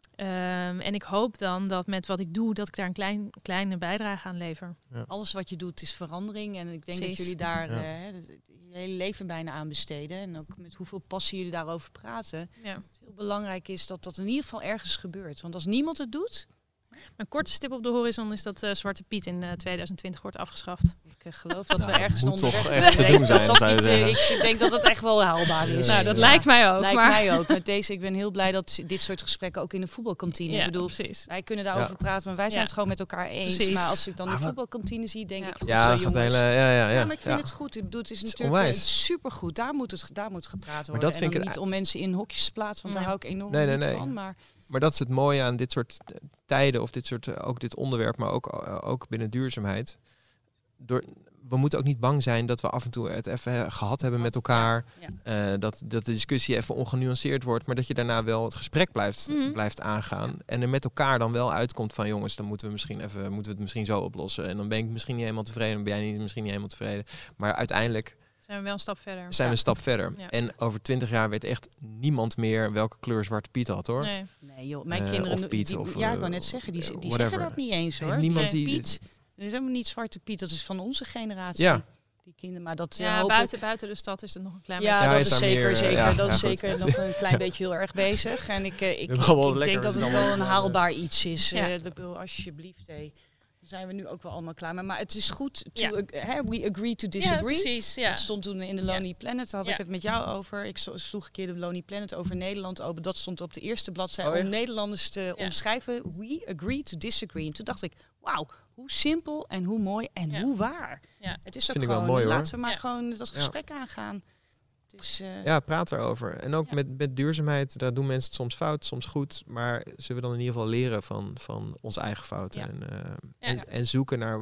Um, en ik hoop dan dat met wat ik doe, dat ik daar een klein, kleine bijdrage aan lever. Ja. Alles wat je doet is verandering. En ik denk Precies. dat jullie daar ja. uh, je hele leven bijna aan besteden. En ook met hoeveel passie jullie daarover praten. Ja. Het heel belangrijk is dat dat in ieder geval ergens gebeurt. Want als niemand het doet... Een korte stip op de horizon is dat uh, Zwarte Piet in uh, twintig twintig wordt afgeschaft. Ik uh, geloof dat we ergens moet onderweg toch echt te doen zijn. Niet, uh, ik denk dat het echt wel haalbaar is. Nou, dat ja. lijkt mij ook. Lijkt maar... mij ook. Met deze, ik ben heel blij dat dit soort gesprekken ook in de voetbalkantine. Ja, ik bedoel, precies. Wij kunnen daarover ja. praten, maar wij zijn ja. het gewoon met elkaar eens. Precies. Maar als ik dan de ah, voetbalkantine zie, denk ja. ik, goed ja, zo jongens. Hele, ja, ja, ja. ja, maar ik vind ja. het goed. Ik bedoel, het is natuurlijk het is supergoed. Daar moet het, daar moet gepraat worden. Maar dat vind en ik niet om mensen in hokjes te plaatsen, want daar hou ik enorm nee, nee, nee. van. Maar Maar dat is het mooie aan dit soort tijden of dit soort ook dit onderwerp, maar ook, ook binnen duurzaamheid. Door, we moeten ook niet bang zijn dat we af en toe het even gehad hebben met elkaar. Ja. Uh, dat, dat de discussie even ongenuanceerd wordt, maar dat je daarna wel het gesprek blijft, mm-hmm. blijft aangaan. Ja. En er met elkaar dan wel uitkomt van jongens, dan moeten we misschien even moeten we het misschien zo oplossen. En dan ben ik misschien niet helemaal tevreden, dan ben jij niet, misschien niet helemaal tevreden. Maar uiteindelijk zijn we wel een stap verder. Zijn we een stap verder. Ja. En over twintig jaar weet echt niemand meer welke kleur Zwarte Piet had, hoor. Nee, nee joh. Mijn uh, kinderen... Of Piet, die, of, ja, ik wou net zeggen. Die, die zeggen dat niet eens, hoor. Nee, niemand nee. die... Piet, dat is helemaal niet Zwarte Piet. Dat is van onze generatie. Ja. Die kinderen, maar dat ja, hoop buiten, ik... buiten de stad is het nog een klein ja, beetje... Ja, dat is zeker, meer, zeker. Ja, dat ja, is goed. zeker nog een klein beetje heel erg bezig. En ik, uh, ik, ik, ik, ik denk dat het wel een haalbaar iets is. Ja. Uh, dat wil alsjeblieft, hé. Zijn we nu ook wel allemaal klaar mee. Maar het is goed, to ja. uh, hè, we agree to disagree. Ja, precies, ja. Dat stond toen in de Lonely ja. Planet, daar had ja. ik het met jou over. Ik sloeg een keer de Lonely Planet over Nederland open. Dat stond op de eerste bladzijde oh, ja. om Nederlanders te ja. omschrijven. We agree to disagree. En toen dacht ik, wauw, hoe simpel en hoe mooi en ja. hoe waar. Ja. Het is ook Vind gewoon, ik wel mooi, laten hoor. we maar ja. gewoon dat gesprek ja. aangaan. Dus, uh, ja, praat erover. En ook ja. met, met duurzaamheid, daar doen mensen het soms fout, soms goed. Maar zullen we dan in ieder geval leren van, van onze eigen fouten. Ja. En, uh, ja. en, en zoeken naar...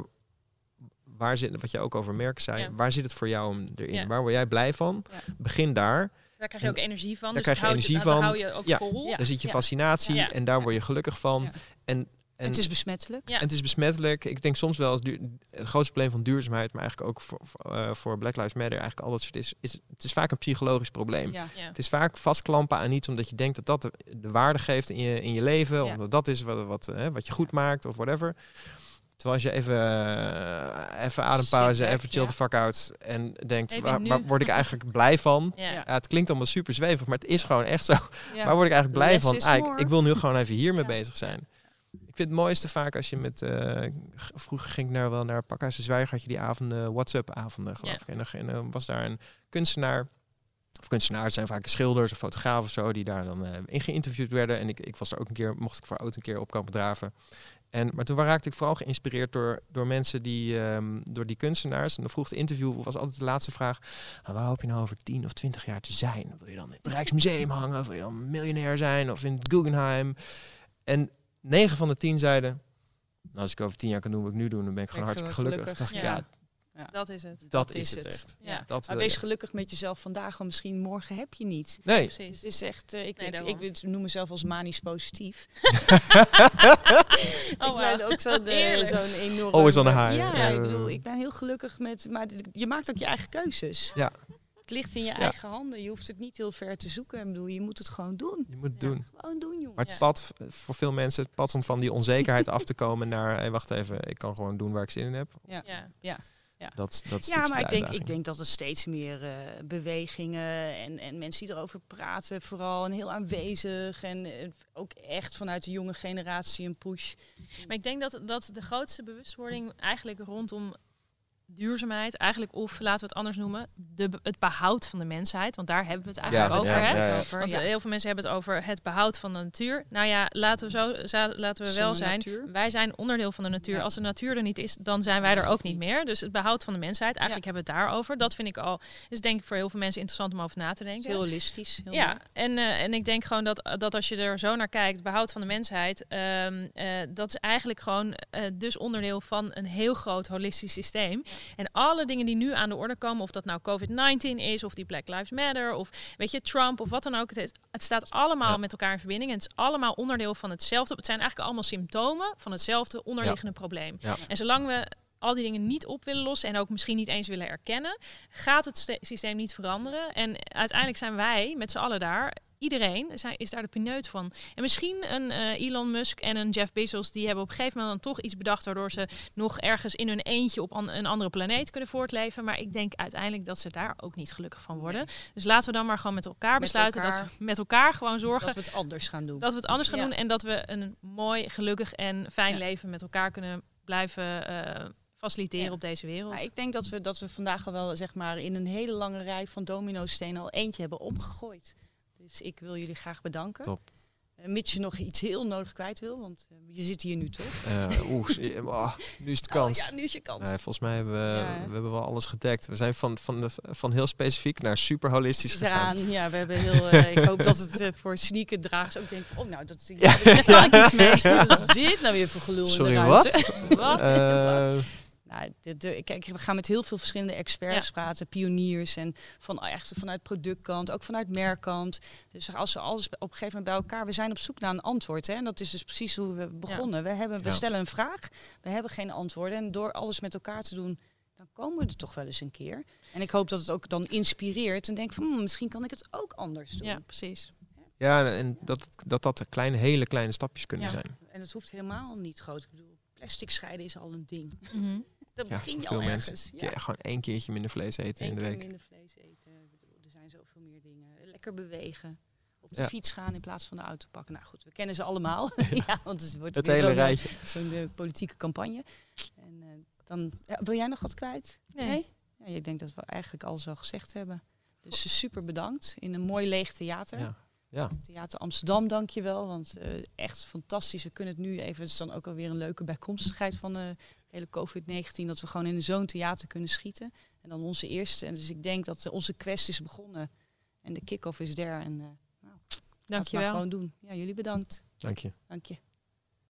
Waar zit, wat je ook over merken zei, ja. waar zit het voor jou erin? Ja. Waar word jij blij van? Ja. Begin daar. Daar krijg je ook energie van. Daar dus krijg je energie je, van. Daar hou je ook ja. vol. Ja. Daar zit je fascinatie ja. en daar word je gelukkig van. Ja. En, en het is besmettelijk. Ja. En het is besmettelijk. Ik denk soms wel als duur, het grootste probleem van duurzaamheid, maar eigenlijk ook voor, voor, uh, voor Black Lives Matter, eigenlijk al dat soort is, is, het is vaak een psychologisch probleem. Ja. Ja. Het is vaak vastklampen aan iets omdat je denkt dat dat de, de waarde geeft in je, in je leven, ja. omdat dat is wat, wat, uh, wat je goed maakt of whatever. Terwijl als je even, uh, even adempauze, even chill the ja. fuck out en denkt, waar, waar word ik eigenlijk blij van? Ja. Ja, het klinkt allemaal super zwevig, maar het is gewoon echt zo. Ja. Waar word ik eigenlijk blij Less van? Ah, ik, ik wil nu gewoon even hiermee ja. bezig zijn. Ik vind het mooiste vaak als je met... Uh, vroeger ging ik naar, wel naar Pakhuis de Zwijger, had je die avonden, WhatsApp-avonden geloof ja. ik. En dan, en dan was daar een kunstenaar, of kunstenaars zijn vaak schilders of fotografen of zo, die daar dan uh, in geïnterviewd werden. En ik, ik was er ook een keer, mocht ik voor oud een keer op komen draven. En, maar toen raakte ik vooral geïnspireerd door, door mensen die, um, door die kunstenaars. En dan vroeg de interview, was altijd de laatste vraag. Nou, waar hoop je nou over tien of twintig jaar te zijn? Wil je dan in het Rijksmuseum hangen? Of wil je dan miljonair zijn? Of in het Guggenheim? En negen van de tien zeiden, nou, als ik over tien jaar kan doen wat ik nu doe, dan ben ik gewoon ik hartstikke gelukkig. gelukkig. Dacht ik, ja. Ja. Dat is het. Dat, dat is is het het echt. Ja. Dat maar wees je. gelukkig met jezelf vandaag, want misschien morgen heb je niet. Nee. Precies. Het is echt, uh, ik, nee, ik, ik noem mezelf als manisch positief. oh, ik ben ook zo'n uh, zo'n enorm... Always on the high. Ja, uh, ik bedoel, ik ben heel gelukkig met... Maar je maakt ook je eigen keuzes. Ja. Het ligt in je Ja. eigen handen. Je hoeft het niet heel ver te zoeken. Ik bedoel, je moet het gewoon doen. Je moet het Ja. doen. Gewoon doen, jongens. Maar het Ja. pad, voor veel mensen, het pad om van die onzekerheid af te komen naar, hey, wacht even, ik kan gewoon doen waar ik zin in heb. Ja. Ja. Ja. Dat, dat is Ja, natuurlijk maar de ik denk, ik uitdaging. denk dat er steeds meer uh, bewegingen en, en mensen die erover praten, vooral en heel aanwezig en uh, ook echt vanuit de jonge generatie een push. Maar ik denk dat, dat de grootste bewustwording eigenlijk rondom duurzaamheid, eigenlijk of laten we het anders noemen, de, be- het behoud van de mensheid. Want daar hebben we het eigenlijk Ja, over. ja, hè? ja, ja. Over, Want ja. uh, heel veel mensen hebben het over het behoud van de natuur. Nou ja, laten we, zo, za- laten we wel Zonder zijn. natuur. Wij zijn onderdeel van de natuur. Ja. Als de natuur er niet is, dan zijn wij er ook niet meer. Dus het behoud van de mensheid, eigenlijk hebben we het daarover. Dat vind ik al, is denk ik voor heel veel mensen interessant om over na te denken. Heel holistisch. Heel Ja, mooi. en, uh, en ik denk gewoon dat, dat als je er zo naar kijkt, behoud van de mensheid, um, uh, dat is eigenlijk gewoon uh, dus onderdeel van een heel groot holistisch systeem. Ja. En alle dingen die nu aan de orde komen, of dat nou covid negentien is, of die Black Lives Matter, of weet je, Trump, of wat dan ook. Het, is, het staat allemaal Ja. met elkaar in verbinding. En het is allemaal onderdeel van hetzelfde. Het zijn eigenlijk allemaal symptomen van hetzelfde onderliggende ja. probleem. Ja. En zolang we al die dingen niet op willen lossen en ook misschien niet eens willen erkennen, gaat het st- systeem niet veranderen. En uiteindelijk zijn wij met z'n allen daar. Iedereen zijn, is daar de pineut van. En misschien een uh, Elon Musk en een Jeff Bezos, die hebben op een gegeven moment dan toch iets bedacht waardoor ze nog ergens in hun eentje op an- een andere planeet kunnen voortleven. Maar ik denk uiteindelijk dat ze daar ook niet gelukkig van worden. Nee. Dus laten we dan maar gewoon met elkaar met besluiten elkaar, dat we met elkaar gewoon zorgen dat we het anders gaan doen. Dat we het anders gaan ja. doen en dat we een mooi, gelukkig en fijn ja. leven met elkaar kunnen blijven uh, faciliteren ja. op deze wereld. Ja, ik denk dat we, dat we vandaag al wel zeg maar in een hele lange rij van domino-stenen al eentje hebben opgegooid. Dus ik wil jullie graag bedanken. Top. Uh, mits je nog iets heel nodig kwijt wil, want uh, je zit hier nu toch? Uh, Oeh, oh, nu is de kans. Oh, ja, nu is je kans. Nee, volgens mij hebben we, ja. we hebben wel alles gedekt. We zijn van, van, de, van heel specifiek naar super holistisch gegaan. Eraan, ja, we hebben heel. Uh, ik hoop dat het uh, voor sneakerdragers ook denkt van, oh, nou, dat ja, ja, kan ik iets mee. Wat is dit nou weer voor gelul Sorry, in de ruimte? wat? wat? Uh, wat? Nou, de, de, kijk, we gaan met heel veel verschillende experts ja. praten, pioniers en van echt vanuit productkant, ook vanuit merkkant. Dus als we alles op een gegeven moment bij elkaar, we zijn op zoek naar een antwoord. Hè? En dat is dus precies hoe we begonnen. Ja. We, hebben, we ja. stellen een vraag, we hebben geen antwoorden. En door alles met elkaar te doen, dan komen we er toch wel eens een keer. En ik hoop dat het ook dan inspireert en denk van, hm, misschien kan ik het ook anders doen. Ja, precies. Ja, en dat dat, dat kleine, hele kleine stapjes kunnen ja. zijn. En het hoeft helemaal niet groot. Ik bedoel, plastic scheiden is al een ding. Mm-hmm. Dat ja, begin je veel al mensen. ergens. Ja. Ja, gewoon één keertje minder vlees eten Eén in de keer week. minder vlees eten. Er zijn zoveel meer dingen. Lekker bewegen. Op de ja. fiets gaan in plaats van de auto pakken. Nou goed, we kennen ze allemaal. ja, want het wordt het weer hele zo'n, rijtje. Zo'n uh, politieke campagne. En uh, dan ja, wil jij nog wat kwijt? Nee. nee? Ja, ik denk dat we eigenlijk alles al gezegd hebben. Dus super bedankt in een mooi leeg theater. Ja. Ja. Theater Amsterdam, dankjewel. Want uh, echt fantastisch. We kunnen het nu even, het is dan ook alweer een leuke bijkomstigheid van de uh, hele covid negentien. Dat we gewoon in zo'n theater kunnen schieten. En dan onze eerste. En dus ik denk dat uh, onze quest is begonnen. En de kick-off is daar. En uh, nou, dank je wel. gewoon doen. Ja, jullie bedankt. Dank je. Dank je.